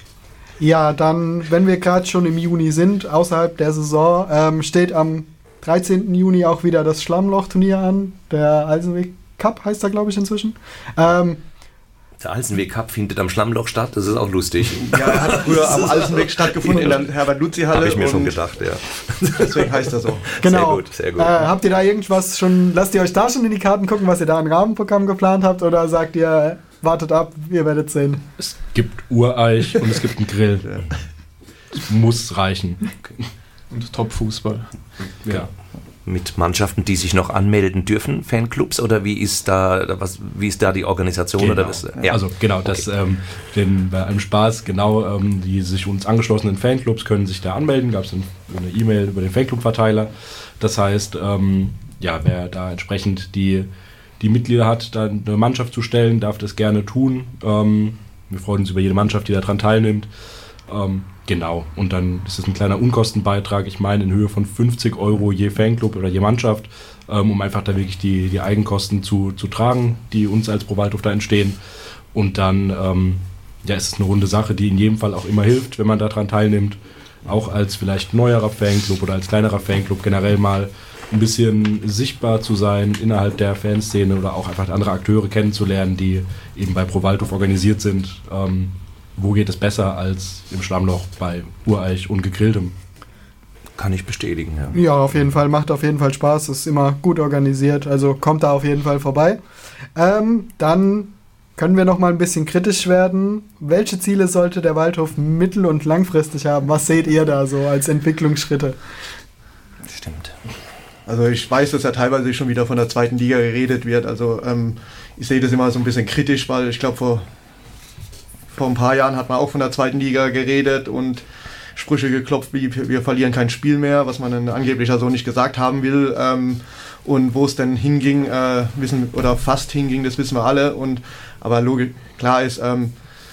Ja, dann, wenn wir gerade schon im Juni sind, außerhalb der Saison, ähm, steht am dreizehnten Juni auch wieder das Schlammloch-Turnier an. Der Alsenweg Cup heißt er, glaube ich, inzwischen. Ähm, Der Alsenweg Cup findet am Schlammloch statt, das ist auch lustig. Ja, er hat früher am Alsenweg stattgefunden, in der Herbert-Luzzi-Halle. Habe ich mir schon gedacht, ja. Deswegen heißt er so. Genau. Sehr gut, sehr gut. Äh, habt ihr da irgendwas schon, lasst ihr euch da schon in die Karten gucken, was ihr da im Rahmenprogramm geplant habt, oder sagt ihr, wartet ab, ihr werdet sehen? Es gibt Ureich und es gibt einen Grill. Es muss reichen. Und Top-Fußball. Ja. Mit Mannschaften, die sich noch anmelden dürfen, Fanclubs, oder wie ist da was, wie ist da die Organisation? Genau. Oder das, ja. Also genau, das Okay. ähm, den, bei einem Spaß, genau, ähm, die sich uns angeschlossenen Fanclubs können sich da anmelden. Gab es eine E-Mail über den Fanclub-Verteiler. Das heißt, ähm, ja, wer da entsprechend die, die Mitglieder hat, da eine Mannschaft zu stellen, darf das gerne tun. Ähm, wir freuen uns über jede Mannschaft, die daran teilnimmt. Ähm, genau, und dann ist es ein kleiner Unkostenbeitrag, ich meine in Höhe von fünfzig Euro je Fanclub oder je Mannschaft, ähm, um einfach da wirklich die, die Eigenkosten zu, zu tragen, die uns als Pro Waldhof da entstehen. Und dann ähm, ja, ist es eine runde Sache, die in jedem Fall auch immer hilft, wenn man daran teilnimmt, auch als vielleicht neuerer Fanclub oder als kleinerer Fanclub generell mal ein bisschen sichtbar zu sein innerhalb der Fanszene oder auch einfach andere Akteure kennenzulernen, die eben bei Pro Waldhof organisiert sind. Ähm, Wo geht es besser als im Schlammloch bei Ureich und Gegrilltem? Kann ich bestätigen, ja. Ja, auf jeden Fall, macht auf jeden Fall Spaß, ist immer gut organisiert, also kommt da auf jeden Fall vorbei. Ähm, dann können wir noch mal ein bisschen kritisch werden. Welche Ziele sollte der Waldhof mittel- und langfristig haben? Was seht ihr da so als Entwicklungsschritte? Stimmt. Also ich weiß, dass ja teilweise schon wieder von der zweiten Liga geredet wird, also ähm, ich sehe das immer so ein bisschen kritisch, weil ich glaube vor Vor ein paar Jahren hat man auch von der zweiten Liga geredet und Sprüche geklopft, wie wir verlieren kein Spiel mehr, was man dann angeblich ja so nicht gesagt haben will. Ähm, und wo es denn hinging, äh, wissen oder fast hinging, das wissen wir alle. Und aber logisch, klar ist, ähm,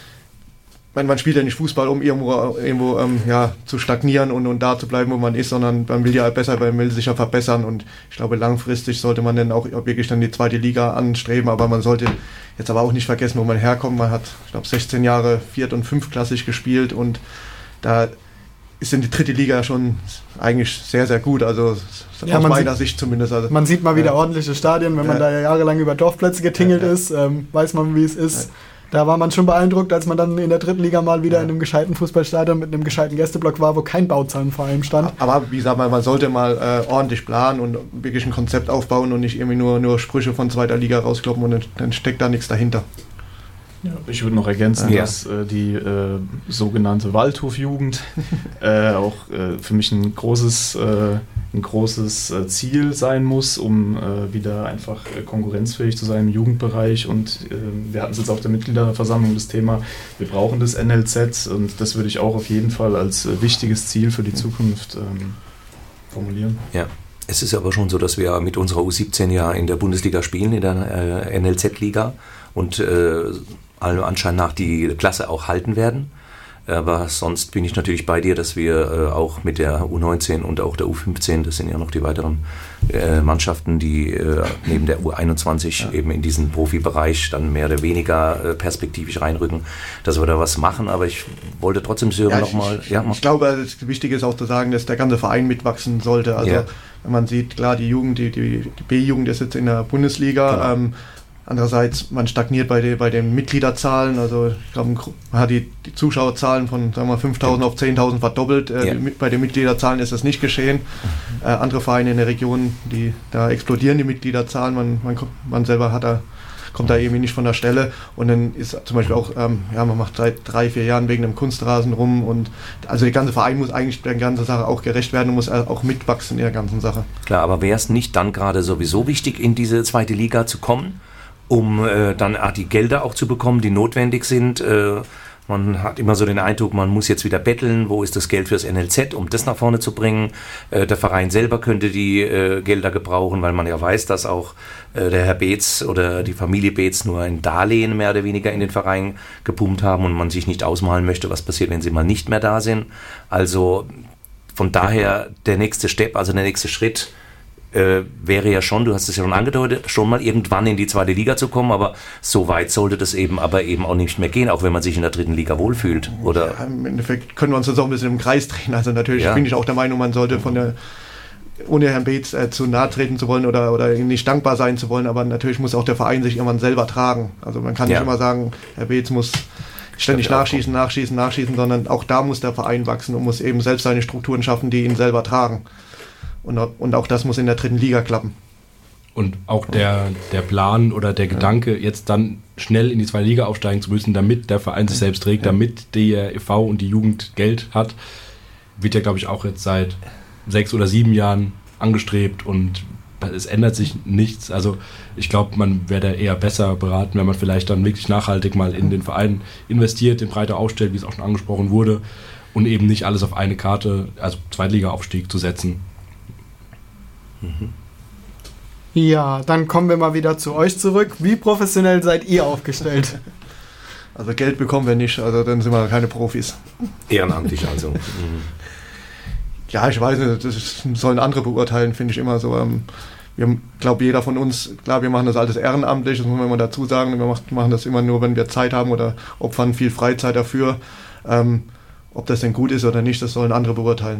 man, man spielt ja nicht Fußball, um irgendwo, irgendwo ähm, ja, zu stagnieren und, und da zu bleiben, wo man ist, sondern man will ja besser, man will sich ja verbessern. Und ich glaube, langfristig sollte man dann auch wirklich dann die zweite Liga anstreben, aber man sollte jetzt aber auch nicht vergessen, wo man herkommt. Man hat, ich glaube, sechzehn Jahre viert- und fünftklassig gespielt und da ist in die dritte Liga schon eigentlich sehr, sehr gut. Also Ja, aus man meiner sieht- Sicht zumindest. Also, Man sieht mal wieder ja. ordentliche Stadien, wenn man Ja. da jahrelang über Dorfplätze getingelt Ja, ja. ist, ähm, weiß man, wie es ist. Da war man schon beeindruckt, als man dann in der dritten Liga mal wieder Ja. in einem gescheiten Fußballstadion mit einem gescheiten Gästeblock war, wo kein Bauzahn vor allem stand. Aber wie gesagt, man, man sollte mal äh, ordentlich planen und wirklich ein Konzept aufbauen und nicht irgendwie nur, nur Sprüche von zweiter Liga rauskloppen und dann, dann steckt da nichts dahinter. Ja, ich würde noch ergänzen, Ja. dass äh, die äh, sogenannte Waldhofjugend äh, auch äh, für mich ein großes, äh, ein großes äh, Ziel sein muss, um äh, wieder einfach äh, konkurrenzfähig zu sein im Jugendbereich. Und äh, wir hatten es jetzt auf der Mitgliederversammlung das Thema, wir brauchen das N L Z und das würde ich auch auf jeden Fall als äh, wichtiges Ziel für die Zukunft ähm, formulieren. Ja. Es ist aber schon so, dass wir mit unserer U siebzehn ja in der Bundesliga spielen, in der äh, N L Z-Liga und äh, allem Anschein nach die Klasse auch halten werden. Aber sonst bin ich natürlich bei dir, dass wir äh, auch mit der U neunzehn und auch der U fünfzehn, das sind ja noch die weiteren äh, Mannschaften, die äh, neben der U einundzwanzig ja. eben in diesen Profibereich dann mehr oder weniger äh, perspektivisch reinrücken, dass wir da was machen. Aber ich wollte trotzdem Sören Ja, nochmal... Ich, Ja, ich glaube, das Wichtige ist auch zu sagen, dass der ganze Verein mitwachsen sollte. Also Ja. wenn man sieht, klar, die Jugend, die, die, die B-Jugend ist jetzt in der Bundesliga, Genau. ähm, Andererseits, man stagniert bei, de, bei den Mitgliederzahlen. Also ich glaube, man hat die, die Zuschauerzahlen von sagen wir, fünftausend auf zehntausend verdoppelt. Äh, ja. die, bei den Mitgliederzahlen ist das nicht geschehen. Äh, andere Vereine in der Region, die, da explodieren die Mitgliederzahlen. Man, man, man selber hat da, kommt da irgendwie nicht von der Stelle. Und dann ist zum Beispiel auch, ähm, ja, man macht seit drei, vier Jahren wegen einem Kunstrasen rum. Und also der ganze Verein muss eigentlich der ganzen Sache auch gerecht werden und muss auch mitwachsen in der ganzen Sache. Klar, aber wäre es nicht dann gerade sowieso wichtig, in diese zweite Liga zu kommen? Um äh, dann ah, die Gelder auch zu bekommen, die notwendig sind. Äh, man hat immer so den Eindruck, man muss jetzt wieder betteln, wo ist das Geld fürs N L Z, um das nach vorne zu bringen. Äh, der Verein selber könnte die äh, Gelder gebrauchen, weil man ja weiß, dass auch äh, der Herr Beetz oder die Familie Beetz nur ein Darlehen mehr oder weniger in den Verein gepumpt haben und man sich nicht ausmalen möchte, was passiert, wenn sie mal nicht mehr da sind. Also von daher der nächste Step, also der nächste Schritt, Äh, wäre ja schon, du hast es ja schon angedeutet, schon mal irgendwann in die zweite Liga zu kommen, aber so weit sollte das eben aber eben auch nicht mehr gehen, auch wenn man sich in der dritten Liga wohlfühlt, oder? Ja, im Endeffekt können wir uns das auch ein bisschen im Kreis drehen, also natürlich ja. bin ich auch der Meinung, man sollte von der, ohne Herrn Beetz äh, zu nahe treten zu wollen oder, oder ihm nicht dankbar sein zu wollen, aber natürlich muss auch der Verein sich irgendwann selber tragen, also man kann ja. nicht immer sagen, Herr Beetz muss ständig nachschießen, nachschießen, nachschießen, sondern auch da muss der Verein wachsen und muss eben selbst seine Strukturen schaffen, die ihn selber tragen. Und, und auch das muss in der dritten Liga klappen. Und auch der, der Plan oder der Gedanke, jetzt dann schnell in die zweite Liga aufsteigen zu müssen, damit der Verein sich selbst trägt, ja. damit der E V und die Jugend Geld hat, wird ja, glaube ich, auch jetzt seit sechs oder sieben Jahren angestrebt und es ändert sich nichts. Also ich glaube, man wäre da eher besser beraten, wenn man vielleicht dann wirklich nachhaltig mal in den Verein investiert, den breiter aufstellt, wie es auch schon angesprochen wurde, und eben nicht alles auf eine Karte, also Zweitliga-Aufstieg zu setzen. Mhm. Ja, dann kommen wir mal wieder zu euch zurück. Wie professionell seid ihr aufgestellt? Also Geld bekommen wir nicht, also dann sind wir keine Profis. Ehrenamtlich also. Mhm. Ja, ich weiß nicht, das sollen andere beurteilen, finde ich immer so. Ähm, wir, glaube jeder von uns, klar, wir machen das alles ehrenamtlich, das muss man immer dazu sagen. Wir machen das immer nur, wenn wir Zeit haben oder opfern viel Freizeit dafür. Ähm, ob das denn gut ist oder nicht, das sollen andere beurteilen.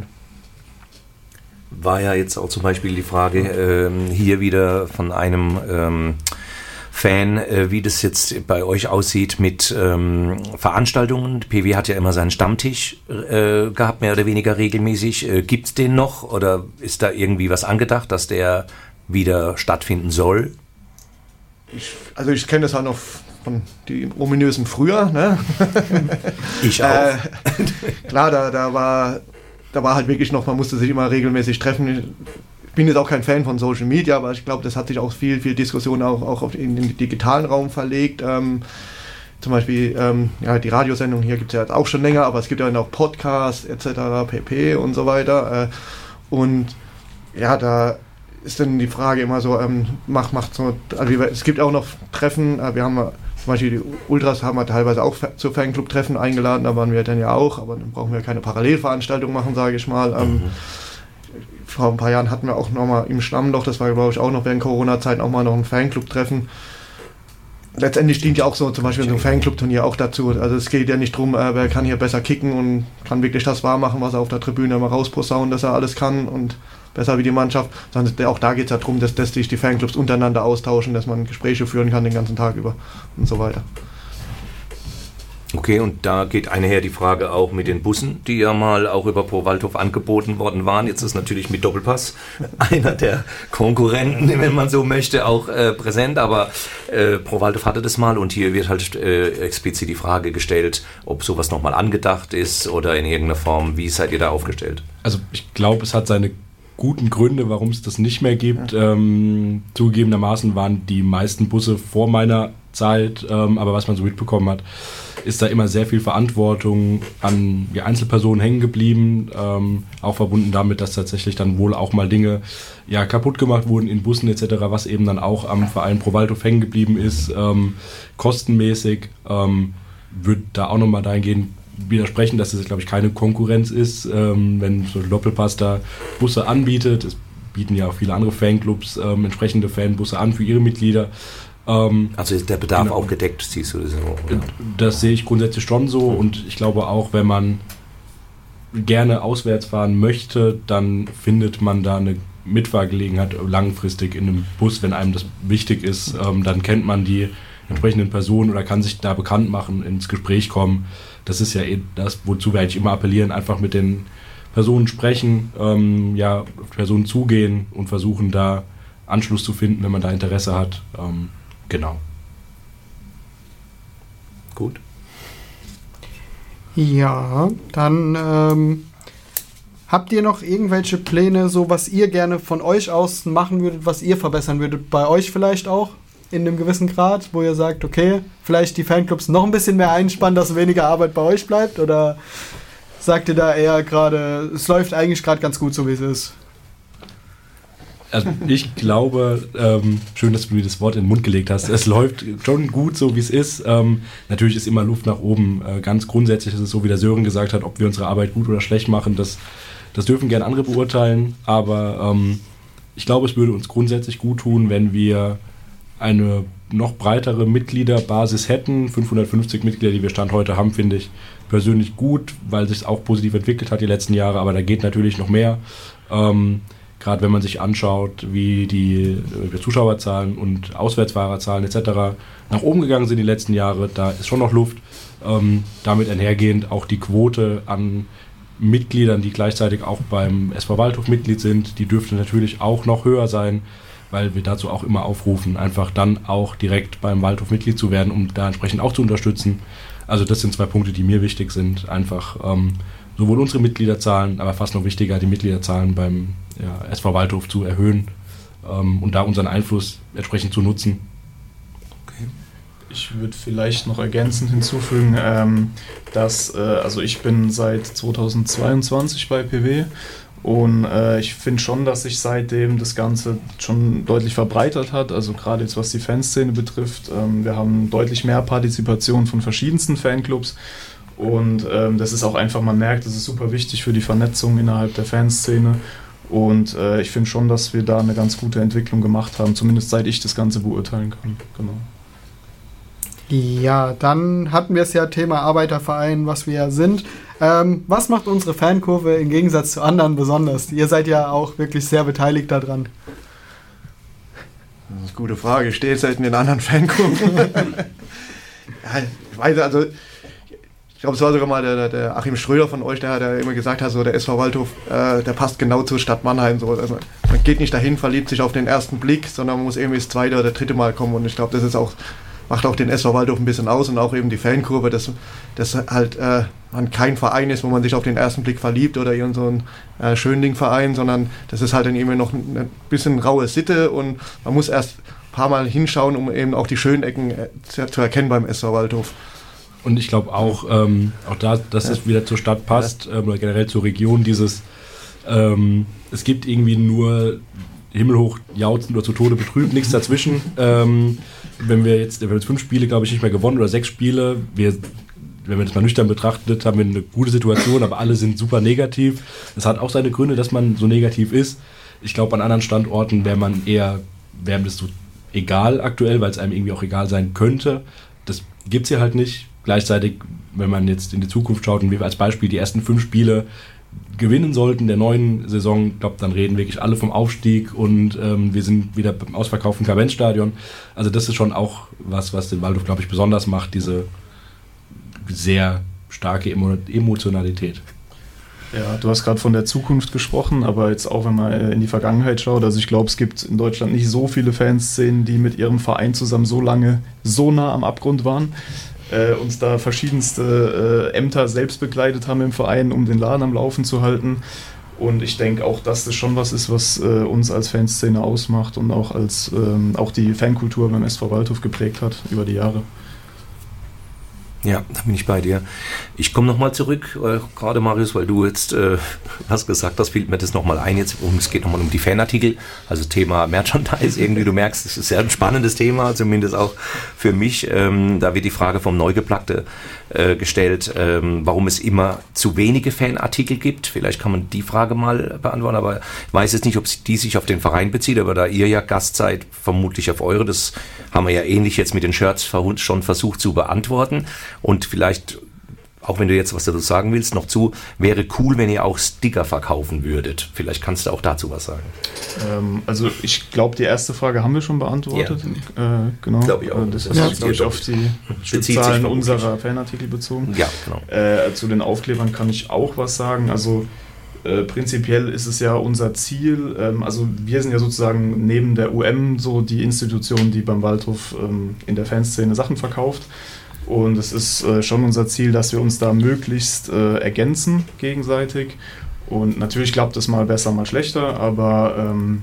War ja jetzt auch zum Beispiel die Frage ähm, hier wieder von einem ähm, Fan, äh, wie das jetzt bei euch aussieht mit ähm, Veranstaltungen. P W hat ja immer seinen Stammtisch äh, gehabt, mehr oder weniger regelmäßig. Äh, gibt es den noch oder ist da irgendwie was angedacht, dass der wieder stattfinden soll? Ich, also ich kenne das halt noch von den ominösen früher. Ne? Ich auch. äh, klar, da, da war... Da war halt wirklich noch, man musste sich immer regelmäßig treffen. Ich bin jetzt auch kein Fan von Social Media, aber ich glaube, das hat sich auch viel, viel Diskussion auch, auch auf in den digitalen Raum verlegt. Ähm, zum Beispiel ähm, ja, die Radiosendung hier gibt es ja jetzt auch schon länger, aber es gibt ja auch Podcasts et cetera pp. Und so weiter. Äh, und ja, da ist dann die Frage immer so, ähm, macht, macht so, also es gibt auch noch Treffen, äh, wir haben zum Beispiel die Ultras haben wir teilweise auch zu Fanclub-Treffen eingeladen, da waren wir dann ja auch, aber dann brauchen wir keine Parallelveranstaltung machen, sage ich mal. Ähm, mhm. Vor ein paar Jahren hatten wir auch nochmal im Schlammloch, das war glaube ich auch noch während Corona-Zeiten auch mal noch ein Fanclub-Treffen. Letztendlich dient ja auch so zum Beispiel so ein Fanclub-Turnier auch dazu. Also es geht ja nicht darum, äh, wer kann hier besser kicken und kann wirklich das wahr machen, was er auf der Tribüne mal rausposaunen, dass er alles kann und besser wie die Mannschaft, sondern auch da geht es ja darum, dass, dass sich die Fanclubs untereinander austauschen, dass man Gespräche führen kann den ganzen Tag über und so weiter. Okay, und da geht einher die Frage auch mit den Bussen, die ja mal auch über Pro Waldhof angeboten worden waren. Jetzt ist natürlich mit Doppelpass einer der Konkurrenten, wenn man so möchte, auch äh, präsent, aber äh, Pro Waldhof hatte das mal und hier wird halt äh, explizit die Frage gestellt, ob sowas nochmal angedacht ist oder in irgendeiner Form. Wie seid ihr da aufgestellt? Also ich glaube, es hat seine guten Gründe, warum es das nicht mehr gibt. Ja. Ähm, zugegebenermaßen waren die meisten Busse vor meiner Zeit, ähm, aber was man so mitbekommen hat, ist da immer sehr viel Verantwortung an die Einzelpersonen hängen geblieben, ähm, auch verbunden damit, dass tatsächlich dann wohl auch mal Dinge ja, kaputt gemacht wurden in Bussen et cetera, was eben dann auch am Verein Pro Waldhof hängen geblieben ist, ähm, kostenmäßig, ähm, wird da auch nochmal dahingehend widersprechen, dass es, glaube ich, keine Konkurrenz ist, ähm, wenn so Doppelpass da Busse anbietet. Es bieten ja auch viele andere Fanclubs ähm, entsprechende Fanbusse an für ihre Mitglieder. Ähm, also ist der Bedarf genau. auch gedeckt, siehst du das so? Oder? Das sehe ich grundsätzlich schon so und ich glaube auch, wenn man gerne auswärts fahren möchte, dann findet man da eine Mitfahrgelegenheit langfristig in einem Bus, wenn einem das wichtig ist, ähm, dann kennt man die entsprechenden Personen oder kann sich da bekannt machen, ins Gespräch kommen. Das ist ja eh das, wozu wir eigentlich immer appellieren, einfach mit den Personen sprechen, ähm, ja, auf die Personen zugehen und versuchen da Anschluss zu finden, wenn man da Interesse hat. Ähm, genau. Gut. Ja, dann ähm, habt ihr noch irgendwelche Pläne, so was ihr gerne von euch aus machen würdet, was ihr verbessern würdet, bei euch vielleicht auch in einem gewissen Grad, wo ihr sagt, okay, vielleicht die Fanclubs noch ein bisschen mehr einspannen, dass weniger Arbeit bei euch bleibt, oder sagt ihr da eher gerade, es läuft eigentlich gerade ganz gut, so wie es ist? Also ich glaube, ähm, schön, dass du mir das Wort in den Mund gelegt hast, es läuft schon gut, so wie es ist. Ähm, natürlich ist immer Luft nach oben. Äh, ganz grundsätzlich ist es so, wie der Sören gesagt hat, ob wir unsere Arbeit gut oder schlecht machen, das, das dürfen gerne andere beurteilen, aber ähm, ich glaube, es würde uns grundsätzlich gut tun, wenn wir eine noch breitere Mitgliederbasis hätten. fünfhundertfünfzig Mitglieder, die wir Stand heute haben, finde ich persönlich gut, weil sich es auch positiv entwickelt hat die letzten Jahre, aber da geht natürlich noch mehr. Ähm, Gerade wenn man sich anschaut, wie die äh, Zuschauerzahlen und Auswärtsfahrerzahlen et cetera nach oben gegangen sind die letzten Jahre, da ist schon noch Luft. Ähm, damit einhergehend auch die Quote an Mitgliedern, die gleichzeitig auch beim S V Waldhof Mitglied sind, die dürfte natürlich auch noch höher sein, weil wir dazu auch immer aufrufen, einfach dann auch direkt beim Waldhof Mitglied zu werden, um da entsprechend auch zu unterstützen. Also das sind zwei Punkte, die mir wichtig sind. Einfach ähm, sowohl unsere Mitgliederzahlen, aber fast noch wichtiger, die Mitgliederzahlen beim ja, S V Waldhof zu erhöhen ähm, und da unseren Einfluss entsprechend zu nutzen. Okay. Ich würde vielleicht noch ergänzend hinzufügen, ähm, dass, äh, also ich bin seit zweitausendzweiundzwanzig bei P W. Und äh, ich finde schon, dass sich seitdem das Ganze schon deutlich verbreitert hat, also gerade jetzt was die Fanszene betrifft. Ähm, wir haben deutlich mehr Partizipation von verschiedensten Fanclubs und ähm, das ist auch einfach, man merkt, das ist super wichtig für die Vernetzung innerhalb der Fanszene und äh, ich finde schon, dass wir da eine ganz gute Entwicklung gemacht haben, zumindest seit ich das Ganze beurteilen kann. Genau. Ja, dann hatten wir es ja Thema Arbeiterverein, was wir ja sind. Ähm, was macht unsere Fankurve im Gegensatz zu anderen besonders? Ihr seid ja auch wirklich sehr beteiligt daran. Das ist eine gute Frage. Ich stehe jetzt halt in den anderen Fankurven. Ja, ich weiß, also ich glaube, es war sogar mal der, der Achim Schröder von euch, der, der immer gesagt hat, so der S V Waldhof, äh, der passt genau zur Stadt Mannheim. So. Also, man geht nicht dahin, verliebt sich auf den ersten Blick, sondern man muss irgendwie das zweite oder dritte Mal kommen. Und ich glaube, das ist auch macht auch den S V Waldhof ein bisschen aus und auch eben die Fankurve, dass, dass halt äh, man kein Verein ist, wo man sich auf den ersten Blick verliebt oder irgend so ein äh, Schönling-Verein, sondern das ist halt dann eben noch ein bisschen raue Sitte und man muss erst ein paar Mal hinschauen, um eben auch die schönen Ecken äh, zu, zu erkennen beim S V Waldhof. Und ich glaube auch, ähm, auch da, dass ja. es wieder zur Stadt passt, ja. ähm, oder generell zur Region, dieses, ähm, es gibt irgendwie nur himmelhoch jauzen oder zu Tode betrübt, nichts dazwischen. ähm, wenn wir jetzt, wir haben jetzt fünf Spiele, glaube ich, nicht mehr gewonnen oder sechs Spiele, wir, wenn man das mal nüchtern betrachtet, haben wir eine gute Situation, aber alle sind super negativ. Das hat auch seine Gründe, dass man so negativ ist. Ich glaube, an anderen Standorten wäre man eher, wäre das so egal aktuell, weil es einem irgendwie auch egal sein könnte. Das gibt es hier halt nicht. Gleichzeitig, wenn man jetzt in die Zukunft schaut und wir als Beispiel die ersten fünf Spiele gewinnen sollten in der neuen Saison, ich glaube, dann reden wirklich alle vom Aufstieg und ähm, wir sind wieder beim ausverkauften Kavenzstadion. Also das ist schon auch was, was den Waldhof, glaube ich, besonders macht, diese sehr starke Emo- Emotionalität. Ja, du hast gerade von der Zukunft gesprochen, aber jetzt auch, wenn man in die Vergangenheit schaut, also ich glaube, es gibt in Deutschland nicht so viele Fanszenen, die mit ihrem Verein zusammen so lange so nah am Abgrund waren. Äh, uns da verschiedenste äh, Ämter selbst begleitet haben im Verein, um den Laden am Laufen zu halten. Und ich denke auch, dass das schon was ist, was äh, uns als Fanszene ausmacht und auch als ähm, auch die Fankultur beim S V Waldhof geprägt hat über die Jahre. Ja, da bin ich bei dir. Ich komme nochmal zurück, äh, gerade Marius, weil du jetzt äh, was gesagt hast, fiel mir das nochmal ein jetzt. Um, es geht nochmal um die Fanartikel, also Thema Merchandise irgendwie. Du merkst, das ist sehr ein spannendes Thema, zumindest auch für mich. Ähm, da wird die Frage vom Neugeplackte äh, gestellt, ähm, warum es immer zu wenige Fanartikel gibt. Vielleicht kann man die Frage mal beantworten, aber ich weiß jetzt nicht, ob die sich auf den Verein bezieht, aber da ihr ja Gast seid, vermutlich auf eure. Das haben wir ja ähnlich jetzt mit den Shirts schon versucht zu beantworten. Und vielleicht auch wenn du jetzt was dazu sagen willst, noch zu, wäre cool, wenn ihr auch Sticker verkaufen würdet. Vielleicht kannst du auch dazu was sagen. Ähm, also ich glaube, die erste Frage haben wir schon beantwortet. Ja. Äh, genau. Glaube ich auch. Das ist, ja, glaube ich, auf die Stückzahlen unserer Fanartikel bezogen. Ja, genau. Äh, zu den Aufklebern kann ich auch was sagen. Also Äh, prinzipiell ist es ja unser Ziel, ähm, also wir sind ja sozusagen neben der U M so die Institution, die beim Waldhof ähm, in der Fanszene Sachen verkauft, und es ist äh, schon unser Ziel, dass wir uns da möglichst äh, ergänzen gegenseitig, und natürlich klappt es mal besser, mal schlechter, aber ähm,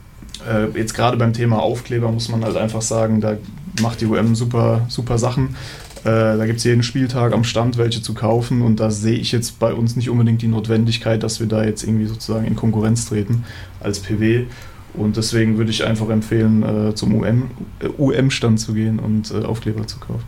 äh, jetzt gerade beim Thema Aufkleber muss man halt einfach sagen, da macht die U M super, super Sachen. Da gibt es jeden Spieltag am Stand welche zu kaufen, und da sehe ich jetzt bei uns nicht unbedingt die Notwendigkeit, dass wir da jetzt irgendwie sozusagen in Konkurrenz treten als P W, und deswegen würde ich einfach empfehlen, zum U M, U M-Stand zu gehen und Aufkleber zu kaufen.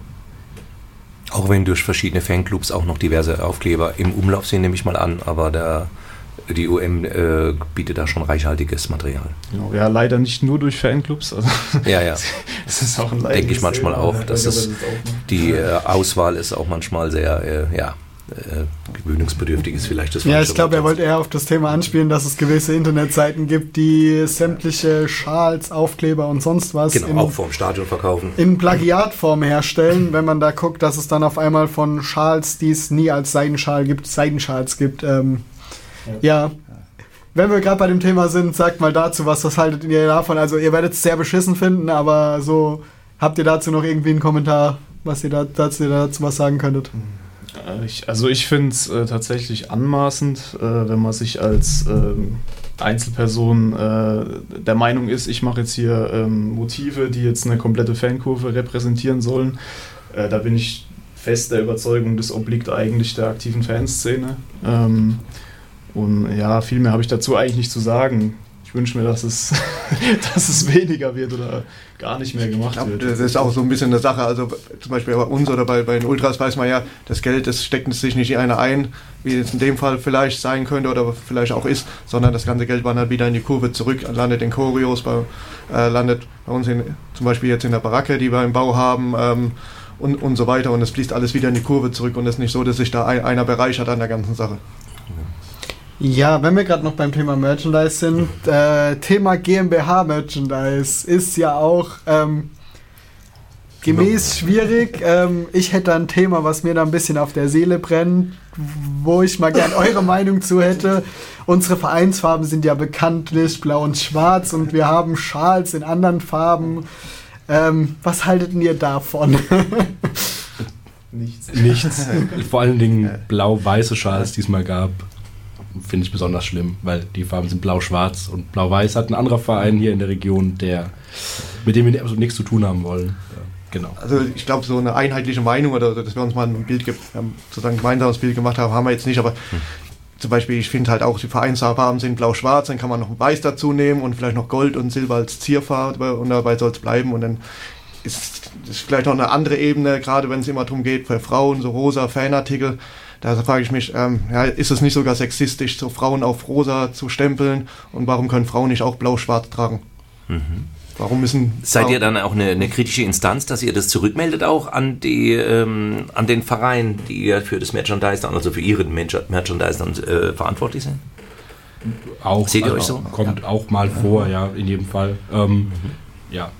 Auch wenn durch verschiedene Fanclubs auch noch diverse Aufkleber im Umlauf sind, nehme ich mal an, aber der Die U M äh, bietet da schon reichhaltiges Material. Genau, ja, leider nicht nur durch Fanclubs. Also ja, ja. Das ist auch ein Denke ich manchmal auch, ja, dass es die äh, Auswahl ist auch manchmal sehr, äh, ja, äh, gewöhnungsbedürftig ist vielleicht das. Ja, ich glaube, er wollte eher auf das Thema anspielen, dass es gewisse Internetseiten gibt, die sämtliche Schals, Aufkleber und sonst was genau, in, auch vorm Stadion verkaufen. in Plagiatform herstellen. Wenn man da guckt, dass es dann auf einmal von Schals, die es nie als Seidenschal gibt, Seidenschals gibt. Ähm, Ja, wenn wir gerade bei dem Thema sind, sagt mal dazu was, was haltet ihr davon? Also ihr werdet es sehr beschissen finden, aber so, habt ihr dazu noch irgendwie einen Kommentar, was ihr da, dazu, dazu was sagen könntet? Ich, also ich finde es äh, tatsächlich anmaßend, äh, wenn man sich als äh, Einzelperson äh, der Meinung ist, ich mache jetzt hier ähm, Motive, die jetzt eine komplette Fankurve repräsentieren sollen. Äh, da bin ich fest der Überzeugung, das obliegt eigentlich der aktiven Fanszene. Ähm, Und ja, viel mehr habe ich dazu eigentlich nicht zu sagen. Ich wünsche mir, dass es, dass es weniger wird oder gar nicht mehr gemacht ich glaub, wird. Das ist auch so ein bisschen eine Sache. Also zum Beispiel bei uns oder bei, bei den Ultras weiß man ja, das Geld, das steckt sich nicht in einer ein, wie es in dem Fall vielleicht sein könnte oder vielleicht auch ist, sondern das ganze Geld wandert wieder in die Kurve zurück, landet in Choreos, bei, äh, landet bei uns in, zum Beispiel jetzt in der Baracke, die wir im Bau haben, ähm, und, und so weiter. Und es fließt alles wieder in die Kurve zurück, und es ist nicht so, dass sich da ein, einer bereichert an der ganzen Sache. Ja, wenn wir gerade noch beim Thema Merchandise sind, äh, Thema GmbH-Merchandise ist ja auch ähm, gemäß schwierig. Ähm, ich hätte ein Thema, was mir da ein bisschen auf der Seele brennt, wo ich mal gern eure Meinung zu hätte. Unsere Vereinsfarben sind ja bekanntlich blau und schwarz, und wir haben Schals in anderen Farben. Ähm, was haltet ihr davon? Nichts. Nichts. Vor allen Dingen blau-weiße Schals diesmal gab. Finde ich besonders schlimm, weil die Farben sind blau-schwarz, und blau-weiß hat ein anderer Verein hier in der Region, der mit dem wir absolut nichts zu tun haben wollen. Ja, genau. Also ich glaube, so eine einheitliche Meinung oder so, dass wir uns mal ein Bild, sozusagen ein gemeinsames Bild gemacht haben, haben wir jetzt nicht, aber hm. zum Beispiel, ich finde halt auch, die Vereinsfarben sind blau-schwarz, dann kann man noch Weiß dazu nehmen und vielleicht noch Gold und Silber als Zierfarbe, und dabei soll es bleiben, und dann ist das vielleicht noch eine andere Ebene, gerade wenn es immer darum geht, für Frauen, so rosa Fanartikel. Da frage ich mich, ähm, ja, ist es nicht sogar sexistisch, so Frauen auf rosa zu stempeln, und warum können Frauen nicht auch blau-schwarz tragen? Mhm. Warum müssen Seid Frauen ihr dann auch eine, eine kritische Instanz, dass ihr das zurückmeldet auch an die ähm, an den Verein, die ihr für das Merchandise, also für ihren Merchandise dann äh, verantwortlich sind? Auch, Seht ihr also, euch so? Kommt ja. auch mal vor, ja, in jedem Fall. Ähm, mhm. Ja.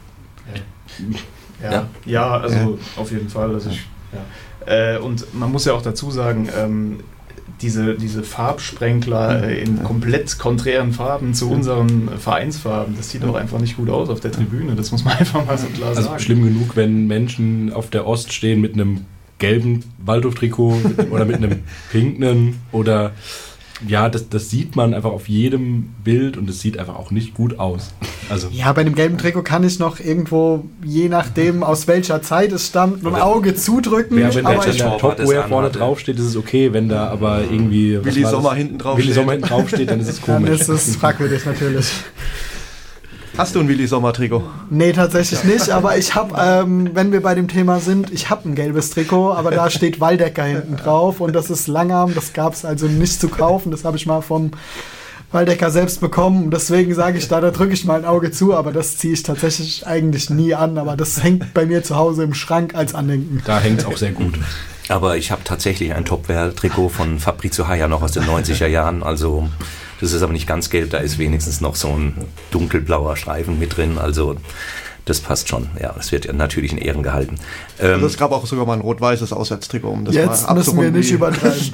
Ja. Ja. ja, also ja. auf jeden Fall. Also ich, ja. Äh, und man muss ja auch dazu sagen, ähm, diese, diese Farbsprenkler äh, in komplett konträren Farben zu unseren Vereinsfarben, das sieht auch einfach nicht gut aus auf der Tribüne, das muss man einfach mal so klar also sagen. Also schlimm genug, wenn Menschen auf der Ost stehen mit einem gelben Waldhof-Trikot oder mit einem pinken oder ja, das, das sieht man einfach auf jedem Bild, und es sieht einfach auch nicht gut aus. Also ja, bei dem gelben Trikot kann ich noch irgendwo, je nachdem aus welcher Zeit es stammt, ein Auge zudrücken. Ja, wenn aber der Top-Wear vorne draufsteht, ist es okay. Wenn da aber irgendwie Willi Sommer hinten draufsteht, Willi Sommer hinten draufsteht, dann ist es komisch. Dann ist es fragwürdig natürlich. Hast du ein Willi Sommer Trikot? Nee, tatsächlich nicht, aber ich habe, ähm, wenn wir bei dem Thema sind, ich habe ein gelbes Trikot, aber da steht Waldecker hinten drauf, und das ist Langarm, das gab es also nicht zu kaufen, das habe ich mal vom Waldecker selbst bekommen, deswegen sage ich da, da drücke ich mal ein Auge zu, aber das ziehe ich tatsächlich eigentlich nie an, aber das hängt bei mir zu Hause im Schrank als Andenken. Da hängt es auch sehr gut. Aber ich habe tatsächlich ein Topwear-Trikot von Fabrizio Haya noch aus den neunziger Jahren. Also das ist aber nicht ganz gelb, da ist wenigstens noch so ein dunkelblauer Streifen mit drin. Also das passt schon. Ja, das wird ja natürlich in Ehren gehalten. Ähm, also es gab auch sogar mal ein rot-weißes Auswärtstrikot, um das jetzt mal müssen wir nicht übertreiben.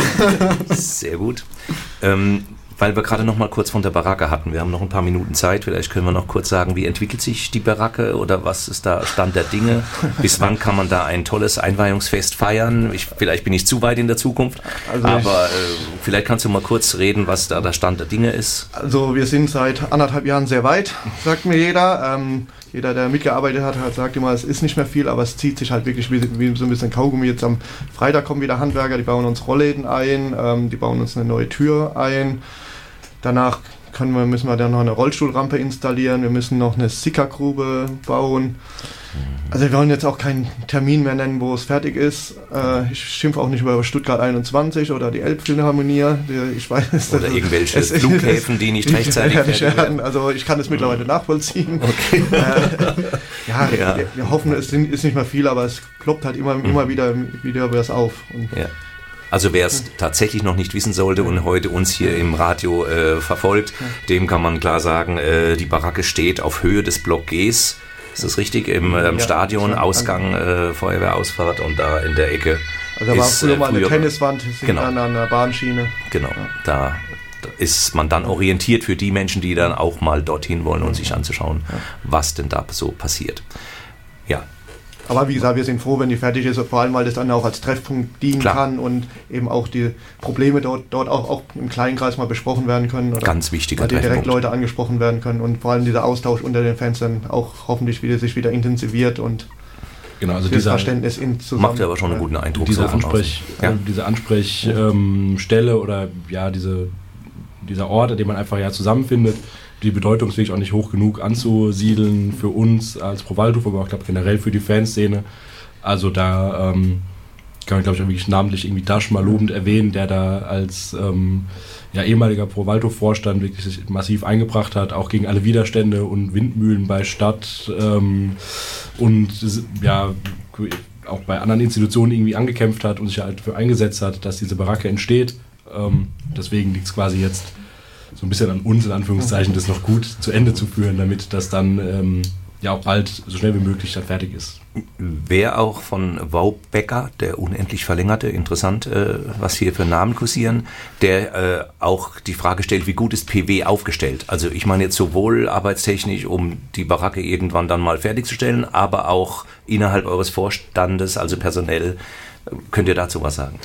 Sehr gut. Ähm, Weil wir gerade noch mal kurz von der Baracke hatten. Wir haben noch ein paar Minuten Zeit. Vielleicht können wir noch kurz sagen, wie entwickelt sich die Baracke oder was ist da Stand der Dinge? Bis wann kann man da ein tolles Einweihungsfest feiern? Ich, vielleicht bin ich zu weit in der Zukunft, also aber äh, vielleicht kannst du mal kurz reden, was da der Stand der Dinge ist. Also wir sind seit anderthalb Jahren sehr weit, sagt mir jeder. Ähm, jeder, der mitgearbeitet hat, hat sagt immer, es ist nicht mehr viel, aber es zieht sich halt wirklich wie, wie so ein bisschen Kaugummi. Jetzt am Freitag kommen wieder Handwerker, die bauen uns Rollläden ein, ähm, die bauen uns eine neue Tür ein. Danach können wir, müssen wir dann noch eine Rollstuhlrampe installieren, wir müssen noch eine Sickergrube bauen. Also wir wollen jetzt auch keinen Termin mehr nennen, wo es fertig ist. Äh, ich schimpfe auch nicht über Stuttgart einundzwanzig oder die Elbphilharmonie. Ich weiß, oder irgendwelche es, Flughäfen, die nicht rechtzeitig fertig werden. Also ich kann das mittlerweile nachvollziehen. Okay. Äh, ja, ja. Wir, wir hoffen, es ist nicht mehr viel, aber es ploppt halt immer, immer wieder, wieder was auf. Und ja. Also wer es tatsächlich noch nicht wissen sollte und heute uns hier im Radio äh, verfolgt, dem kann man klar sagen, äh, die Baracke steht auf Höhe des Block Gs. Ist das richtig? Im ähm, ja, Stadion, Ausgang, äh, Feuerwehrausfahrt und da in der Ecke. Also da war früher mal eine Tenniswand, genau. Dann an der Bahnschiene. Genau, ja. da ist man dann orientiert für die Menschen, die dann auch mal dorthin wollen, um sich anzuschauen, ja. was denn da so passiert. Ja. Aber wie gesagt, wir sind froh, wenn die fertig ist, vor allem, weil das dann auch als Treffpunkt dienen Klar. kann und eben auch die Probleme dort, dort auch, auch im kleinen Kreis mal besprochen werden können. Oder Ganz wichtiger Treffpunkt. Direkt Leute angesprochen werden können und vor allem dieser Austausch unter den Fans dann auch hoffentlich wieder, sich wieder intensiviert und genau, also das dieser Verständnis in zusammen. Macht ja aber schon einen guten Eindruck. Diese, so Ansprech, ja. diese Ansprechstelle ähm, oder ja, diese, dieser Ort, an dem man einfach ja zusammenfindet, die Bedeutung ist wirklich auch nicht hoch genug anzusiedeln für uns als Pro Waldhof, aber auch glaub, generell für die Fanszene. Also da ähm, kann man, glaube ich, auch wirklich namentlich irgendwie Dasch mal lobend erwähnen, der da als ähm, ja, ehemaliger Pro Waldhof-Vorstand wirklich sich massiv eingebracht hat, auch gegen alle Widerstände und Windmühlen bei Stadt ähm, und ja auch bei anderen Institutionen irgendwie angekämpft hat und sich halt dafür eingesetzt hat, dass diese Baracke entsteht. Ähm, deswegen liegt es quasi jetzt so ein bisschen an uns, in Anführungszeichen, das noch gut zu Ende zu führen, damit das dann ähm, ja auch bald so schnell wie möglich dann fertig ist. Wer auch von Waubecker, der unendlich Verlängerte, interessant, äh, was hier für Namen kursieren, der äh, auch die Frage stellt, wie gut ist P W aufgestellt? Also ich meine jetzt sowohl arbeitstechnisch, um die Baracke irgendwann dann mal fertigzustellen, aber auch innerhalb eures Vorstandes, also personell. Könnt ihr dazu was sagen?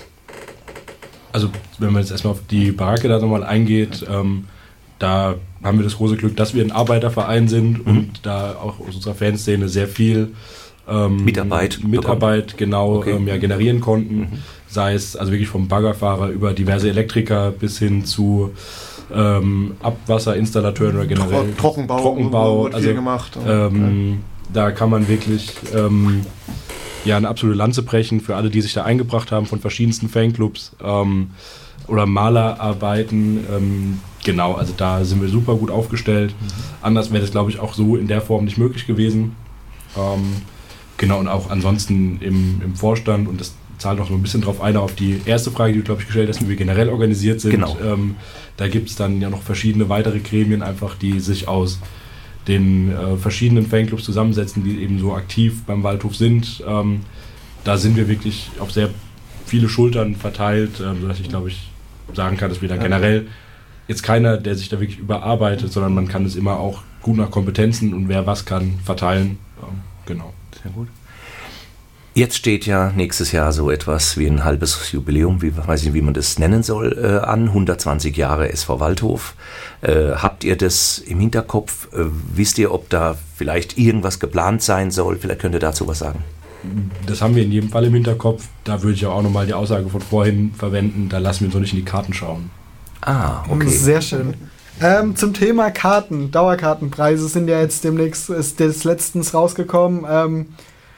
Also wenn man jetzt erstmal auf die Baracke da nochmal eingeht, ähm, da haben wir das große Glück, dass wir ein Arbeiterverein sind mhm. und da auch aus unserer Fanszene sehr viel ähm, Mitarbeit, Mitarbeit genau okay. ähm, ja, generieren konnten. Mhm. Sei es also wirklich vom Baggerfahrer über diverse Elektriker bis hin zu ähm, Abwasserinstallateuren oder generell Trockenbau, Trockenbau wird also, viel gemacht. Ähm, ja. Da kann man wirklich ähm, ja, eine absolute Lanze brechen für alle, die sich da eingebracht haben von verschiedensten Fanclubs ähm, oder Malerarbeiten. Ähm, genau, also da sind wir super gut aufgestellt. Mhm. Anders wäre das, glaube ich, auch so in der Form nicht möglich gewesen. Ähm, genau, und auch ansonsten im, im Vorstand, und das zahlt noch so ein bisschen drauf ein, auf die erste Frage, die du, glaube ich, gestellt hast, wie wir generell organisiert sind. Genau. Ähm, da gibt es dann ja noch verschiedene weitere Gremien einfach, die sich aus den äh, verschiedenen Fanclubs zusammensetzen, die eben so aktiv beim Waldhof sind. Ähm, da sind wir wirklich auf sehr viele Schultern verteilt, äh, sodass ich, glaube ich, sagen kann, dass wir da generell jetzt keiner, der sich da wirklich überarbeitet, sondern man kann es immer auch gut nach Kompetenzen und wer was kann, verteilen. Ähm, genau. Sehr gut. Jetzt steht ja nächstes Jahr so etwas wie ein halbes Jubiläum, wie weiß ich, wie man das nennen soll, äh, an. hundertzwanzig Jahre S V Waldhof. Äh, habt ihr das im Hinterkopf? Äh, wisst ihr, ob da vielleicht irgendwas geplant sein soll? Vielleicht könnt ihr dazu was sagen. Das haben wir in jedem Fall im Hinterkopf. Da würde ich auch nochmal die Aussage von vorhin verwenden. Da lassen wir uns noch nicht in die Karten schauen. Ah, okay. Sehr schön. Ähm, zum Thema Karten. Dauerkartenpreise sind ja jetzt demnächst, ist das letztens rausgekommen. Ähm,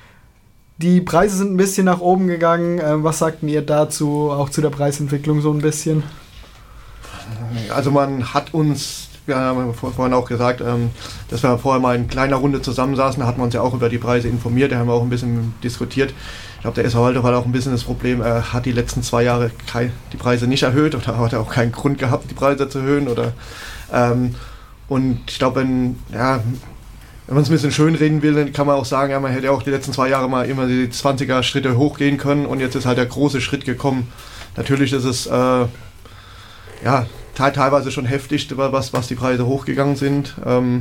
Die Preise sind ein bisschen nach oben gegangen. Was sagten ihr dazu, auch zu der Preisentwicklung so ein bisschen? Also man hat uns wir haben vorhin auch gesagt, ähm, dass wir vorher mal in kleiner Runde zusammensaßen, da hatten wir uns ja auch über die Preise informiert, da haben wir auch ein bisschen diskutiert. Ich glaube, der S V Waldhof hat auch ein bisschen das Problem, er hat die letzten zwei Jahre kein, die Preise nicht erhöht oder hat auch keinen Grund gehabt, die Preise zu erhöhen. Oder, ähm, und ich glaube, wenn, ja, wenn man es ein bisschen schön reden will, dann kann man auch sagen, ja, man hätte auch die letzten zwei Jahre mal immer die zwanziger Schritte hochgehen können und jetzt ist halt der große Schritt gekommen. Natürlich ist es äh, ja, teilweise schon heftig, was, was die Preise hochgegangen sind. Ähm,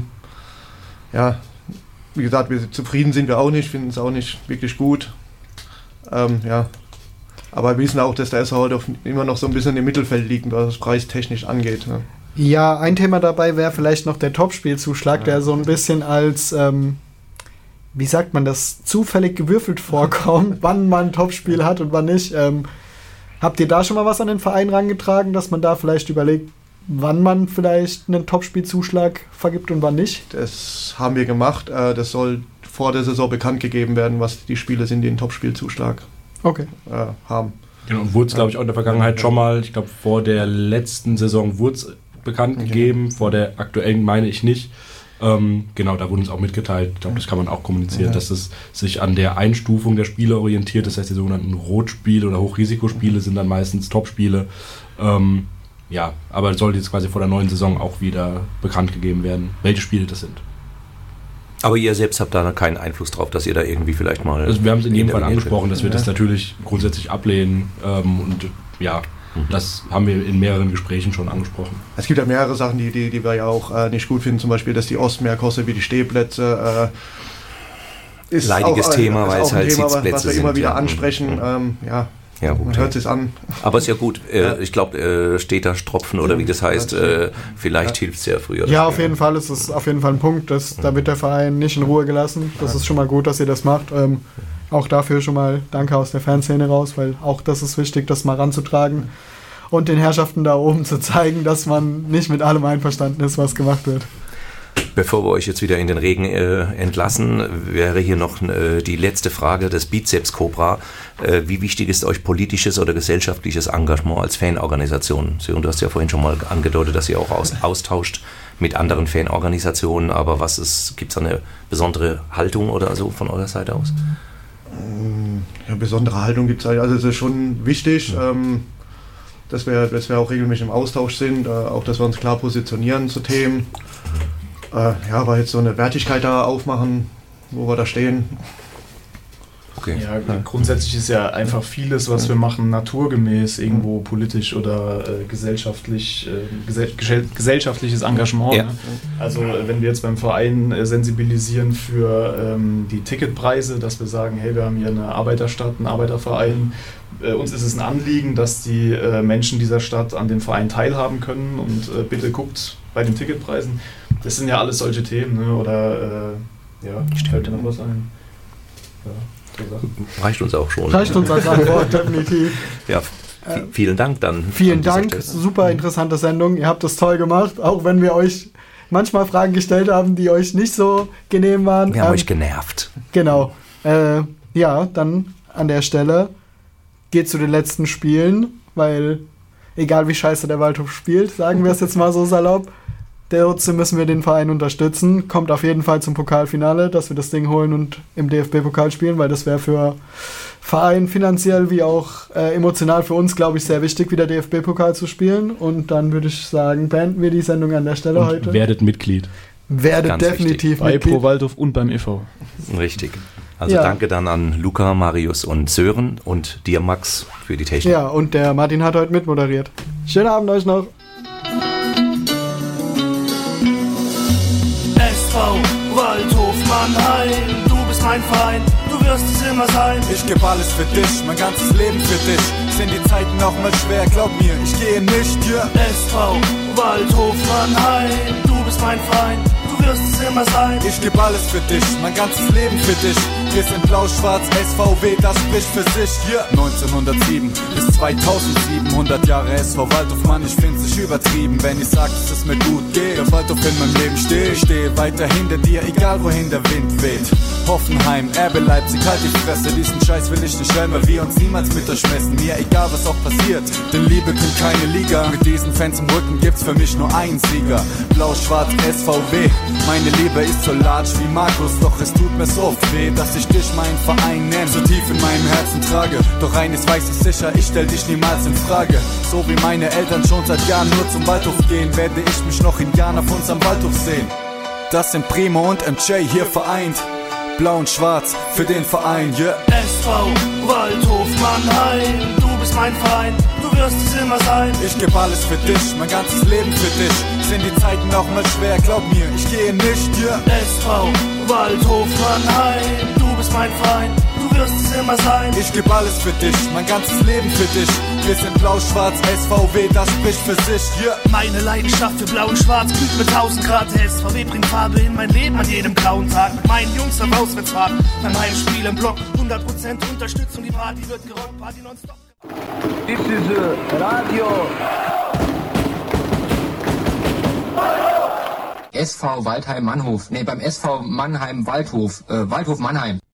ja, wie gesagt, wir zufrieden sind wir auch nicht, finden es auch nicht wirklich gut. Ähm, ja. Aber wir wissen auch, dass der S V Waldhof immer noch so ein bisschen im Mittelfeld liegt, was das preistechnisch angeht. Ne? Ja, ein Thema dabei wäre vielleicht noch der Topspielzuschlag, ja. der so ein bisschen als, ähm, wie sagt man das, zufällig gewürfelt vorkommt, wann man ein Topspiel hat und wann nicht. Ähm, habt ihr da schon mal was an den Verein rangetragen, dass man da vielleicht überlegt, wann man vielleicht einen Topspielzuschlag vergibt und wann nicht? Das haben wir gemacht. Das soll vor der Saison bekannt gegeben werden, was die Spiele sind, die einen Topspielzuschlag okay. äh, haben. Genau, und wurde es, glaube ich, auch in der Vergangenheit schon mal, ich glaube, vor der letzten Saison wurde es bekannt gegeben, okay. vor der aktuellen meine ich nicht. Ähm, genau, da wurde es auch mitgeteilt. Ich glaube, das kann man auch kommunizieren, ja. dass es sich an der Einstufung der Spiele orientiert. Das heißt, die sogenannten Rotspiele oder Hochrisikospiele sind dann meistens Topspiele. Ähm, ja, aber es sollte jetzt quasi vor der neuen Saison auch wieder bekannt gegeben werden, welche Spiele das sind. Aber ihr selbst habt da keinen Einfluss drauf, dass ihr da irgendwie vielleicht mal... Also wir haben es in jedem Fall angesprochen, dass wir ja. das natürlich grundsätzlich ablehnen ähm, und ja, mhm. das haben wir in mehreren Gesprächen schon angesprochen. Es gibt ja mehrere Sachen, die, die, die wir ja auch äh, nicht gut finden, zum Beispiel, dass die Ost mehr kostet wie die Stehplätze. Äh, ist leidiges auch, Thema, ist weil es halt Thema, Sitzplätze was wir sind. immer wieder ja. ansprechen, mhm. ähm, ja. Ja, gut, man hört es an. Aber ist ja gut. Äh, ja. Ich glaube, äh, steht da Stropfen oder wie das heißt, äh, vielleicht ja. hilft es ja früher. Ja, auf jeden Fall ist es auf jeden Fall ein Punkt. Dass, mhm. Da wird der Verein nicht in Ruhe gelassen. Das ist schon mal gut, dass ihr das macht. Ähm, auch dafür schon mal Danke aus der Fanszene raus, weil auch das ist wichtig, das mal ranzutragen und den Herrschaften da oben zu zeigen, dass man nicht mit allem einverstanden ist, was gemacht wird. Bevor wir euch jetzt wieder in den Regen äh, entlassen, wäre hier noch äh, die letzte Frage des Bizeps Cobra. Äh, wie wichtig ist euch politisches oder gesellschaftliches Engagement als Fanorganisation? Sören, du hast ja vorhin schon mal angedeutet, dass ihr auch aus, austauscht mit anderen Fanorganisationen, aber was ist, gibt es eine besondere Haltung oder so von eurer Seite aus? Ja, besondere Haltung gibt es also es ist schon wichtig, ja. ähm, dass, wir, dass wir auch regelmäßig im Austausch sind, äh, auch dass wir uns klar positionieren zu Themen. Äh, ja, aber jetzt so eine Wertigkeit da aufmachen, wo wir da stehen. Okay. Ja, grundsätzlich ist ja einfach vieles, was wir machen, naturgemäß irgendwo politisch oder äh, gesellschaftlich, äh, gesell- gesellschaftliches Engagement. Ja. Ne? Also wenn wir jetzt beim Verein äh, sensibilisieren für ähm, die Ticketpreise, dass wir sagen, hey, wir haben hier eine Arbeiterstadt, einen Arbeiterverein, äh, uns ist es ein Anliegen, dass die äh, Menschen dieser Stadt an dem Verein teilhaben können und äh, bitte guckt bei den Ticketpreisen. Das sind ja alles solche Themen, ne? Oder äh, ja, fällt dir noch was ein? Ja. Reicht uns auch schon. Reicht uns als Antwort, definitiv. Ja, v- vielen Dank dann. Vielen Dank, Stelle. Super interessante Sendung. Ihr habt das toll gemacht, auch wenn wir euch manchmal Fragen gestellt haben, die euch nicht so genehm waren. Wir haben ähm, euch genervt. Genau. Äh, ja, dann an der Stelle geht zu den letzten Spielen, weil egal wie scheiße der Waldhof spielt, sagen wir es jetzt mal so salopp, trotzdem müssen wir den Verein unterstützen. Kommt auf jeden Fall zum Pokalfinale, dass wir das Ding holen und im D F B-Pokal spielen, weil das wäre für Verein finanziell wie auch äh, emotional für uns, glaube ich, sehr wichtig, wieder D F B-Pokal zu spielen. Und dann würde ich sagen, beenden wir die Sendung an der Stelle und heute. Werdet Mitglied. Werdet Ganz definitiv bei Mitglied. Pro Waldhof und beim E V. Richtig. Also ja. Danke dann an Luca, Marius und Sören und dir, Max, für die Technik. Ja, und der Martin hat heute mitmoderiert. Schönen Abend euch noch. S V Waldhof Mannheim, du bist mein Verein, du wirst es immer sein. Ich geb alles für dich, mein ganzes Leben für dich. Sind die Zeiten auch mal schwer, glaub mir, ich gehe nicht, ja. S V Waldhof Mannheim, du bist mein Verein, du wirst wirst es immer sein. Ich geb alles für dich, mein ganzes Leben für dich. Wir sind blau-schwarz, S V W, das spricht für sich. Yeah. neunzehnhundertsieben bis zweitausendsieben, hundert Jahre S V Waldhof, Mann, ich find's nicht übertrieben, wenn ich sag, dass es mir gut geht. Der Waldhof in meinem Leben steht, ich stehe weiter hinter dir, egal wohin der Wind weht. Hoffenheim, R B Leipzig, halt die Fresse, diesen Scheiß will ich nicht hören, weil wir uns niemals mit euch messen. Mir egal, was auch passiert, denn Liebe kennt keine Liga. Mit diesen Fans im Rücken gibt's für mich nur einen Sieger. Blau-schwarz, S V W, meine Liebe ist so large wie Markus, doch es tut mir so oft weh, dass ich dich meinen Verein nenn, so tief in meinem Herzen trage. Doch eines weiß ich sicher, ich stell dich niemals in Frage. So wie meine Eltern schon seit Jahren nur zum Waldhof gehen, werde ich mich noch in Jahren auf unserem Waldhof sehen. Das sind Primo und M J hier vereint, blau und schwarz für den Verein, yeah. S V Waldhof Mannheim, du bist mein Verein, du wirst es immer sein. Ich geb alles für dich, mein ganzes Leben für dich. Sind die Zeiten auch mal schwer, glaub mir, ich gehe nicht, yeah. S V Waldhof Mannheim, du bist mein Verein, du wirst es immer sein. Ich geb alles für dich, mein ganzes Leben für dich. Wir sind blau-schwarz, S V W, das spricht für sich, yeah. Meine Leidenschaft für blau und schwarz glüht mit tausend Grad. Der S V W bringt Farbe in mein Leben an jedem grauen Tag. Mit meinen Jungs am Auswärtsfahrt, beim Heimspiel im Block. hundert Prozent Unterstützung, die Party wird gerockt, Party nonstop. This is uh, Radio. S V Waldheim Mannhof. Nee, beim S V Mannheim Waldhof. Äh, Waldhof Mannheim.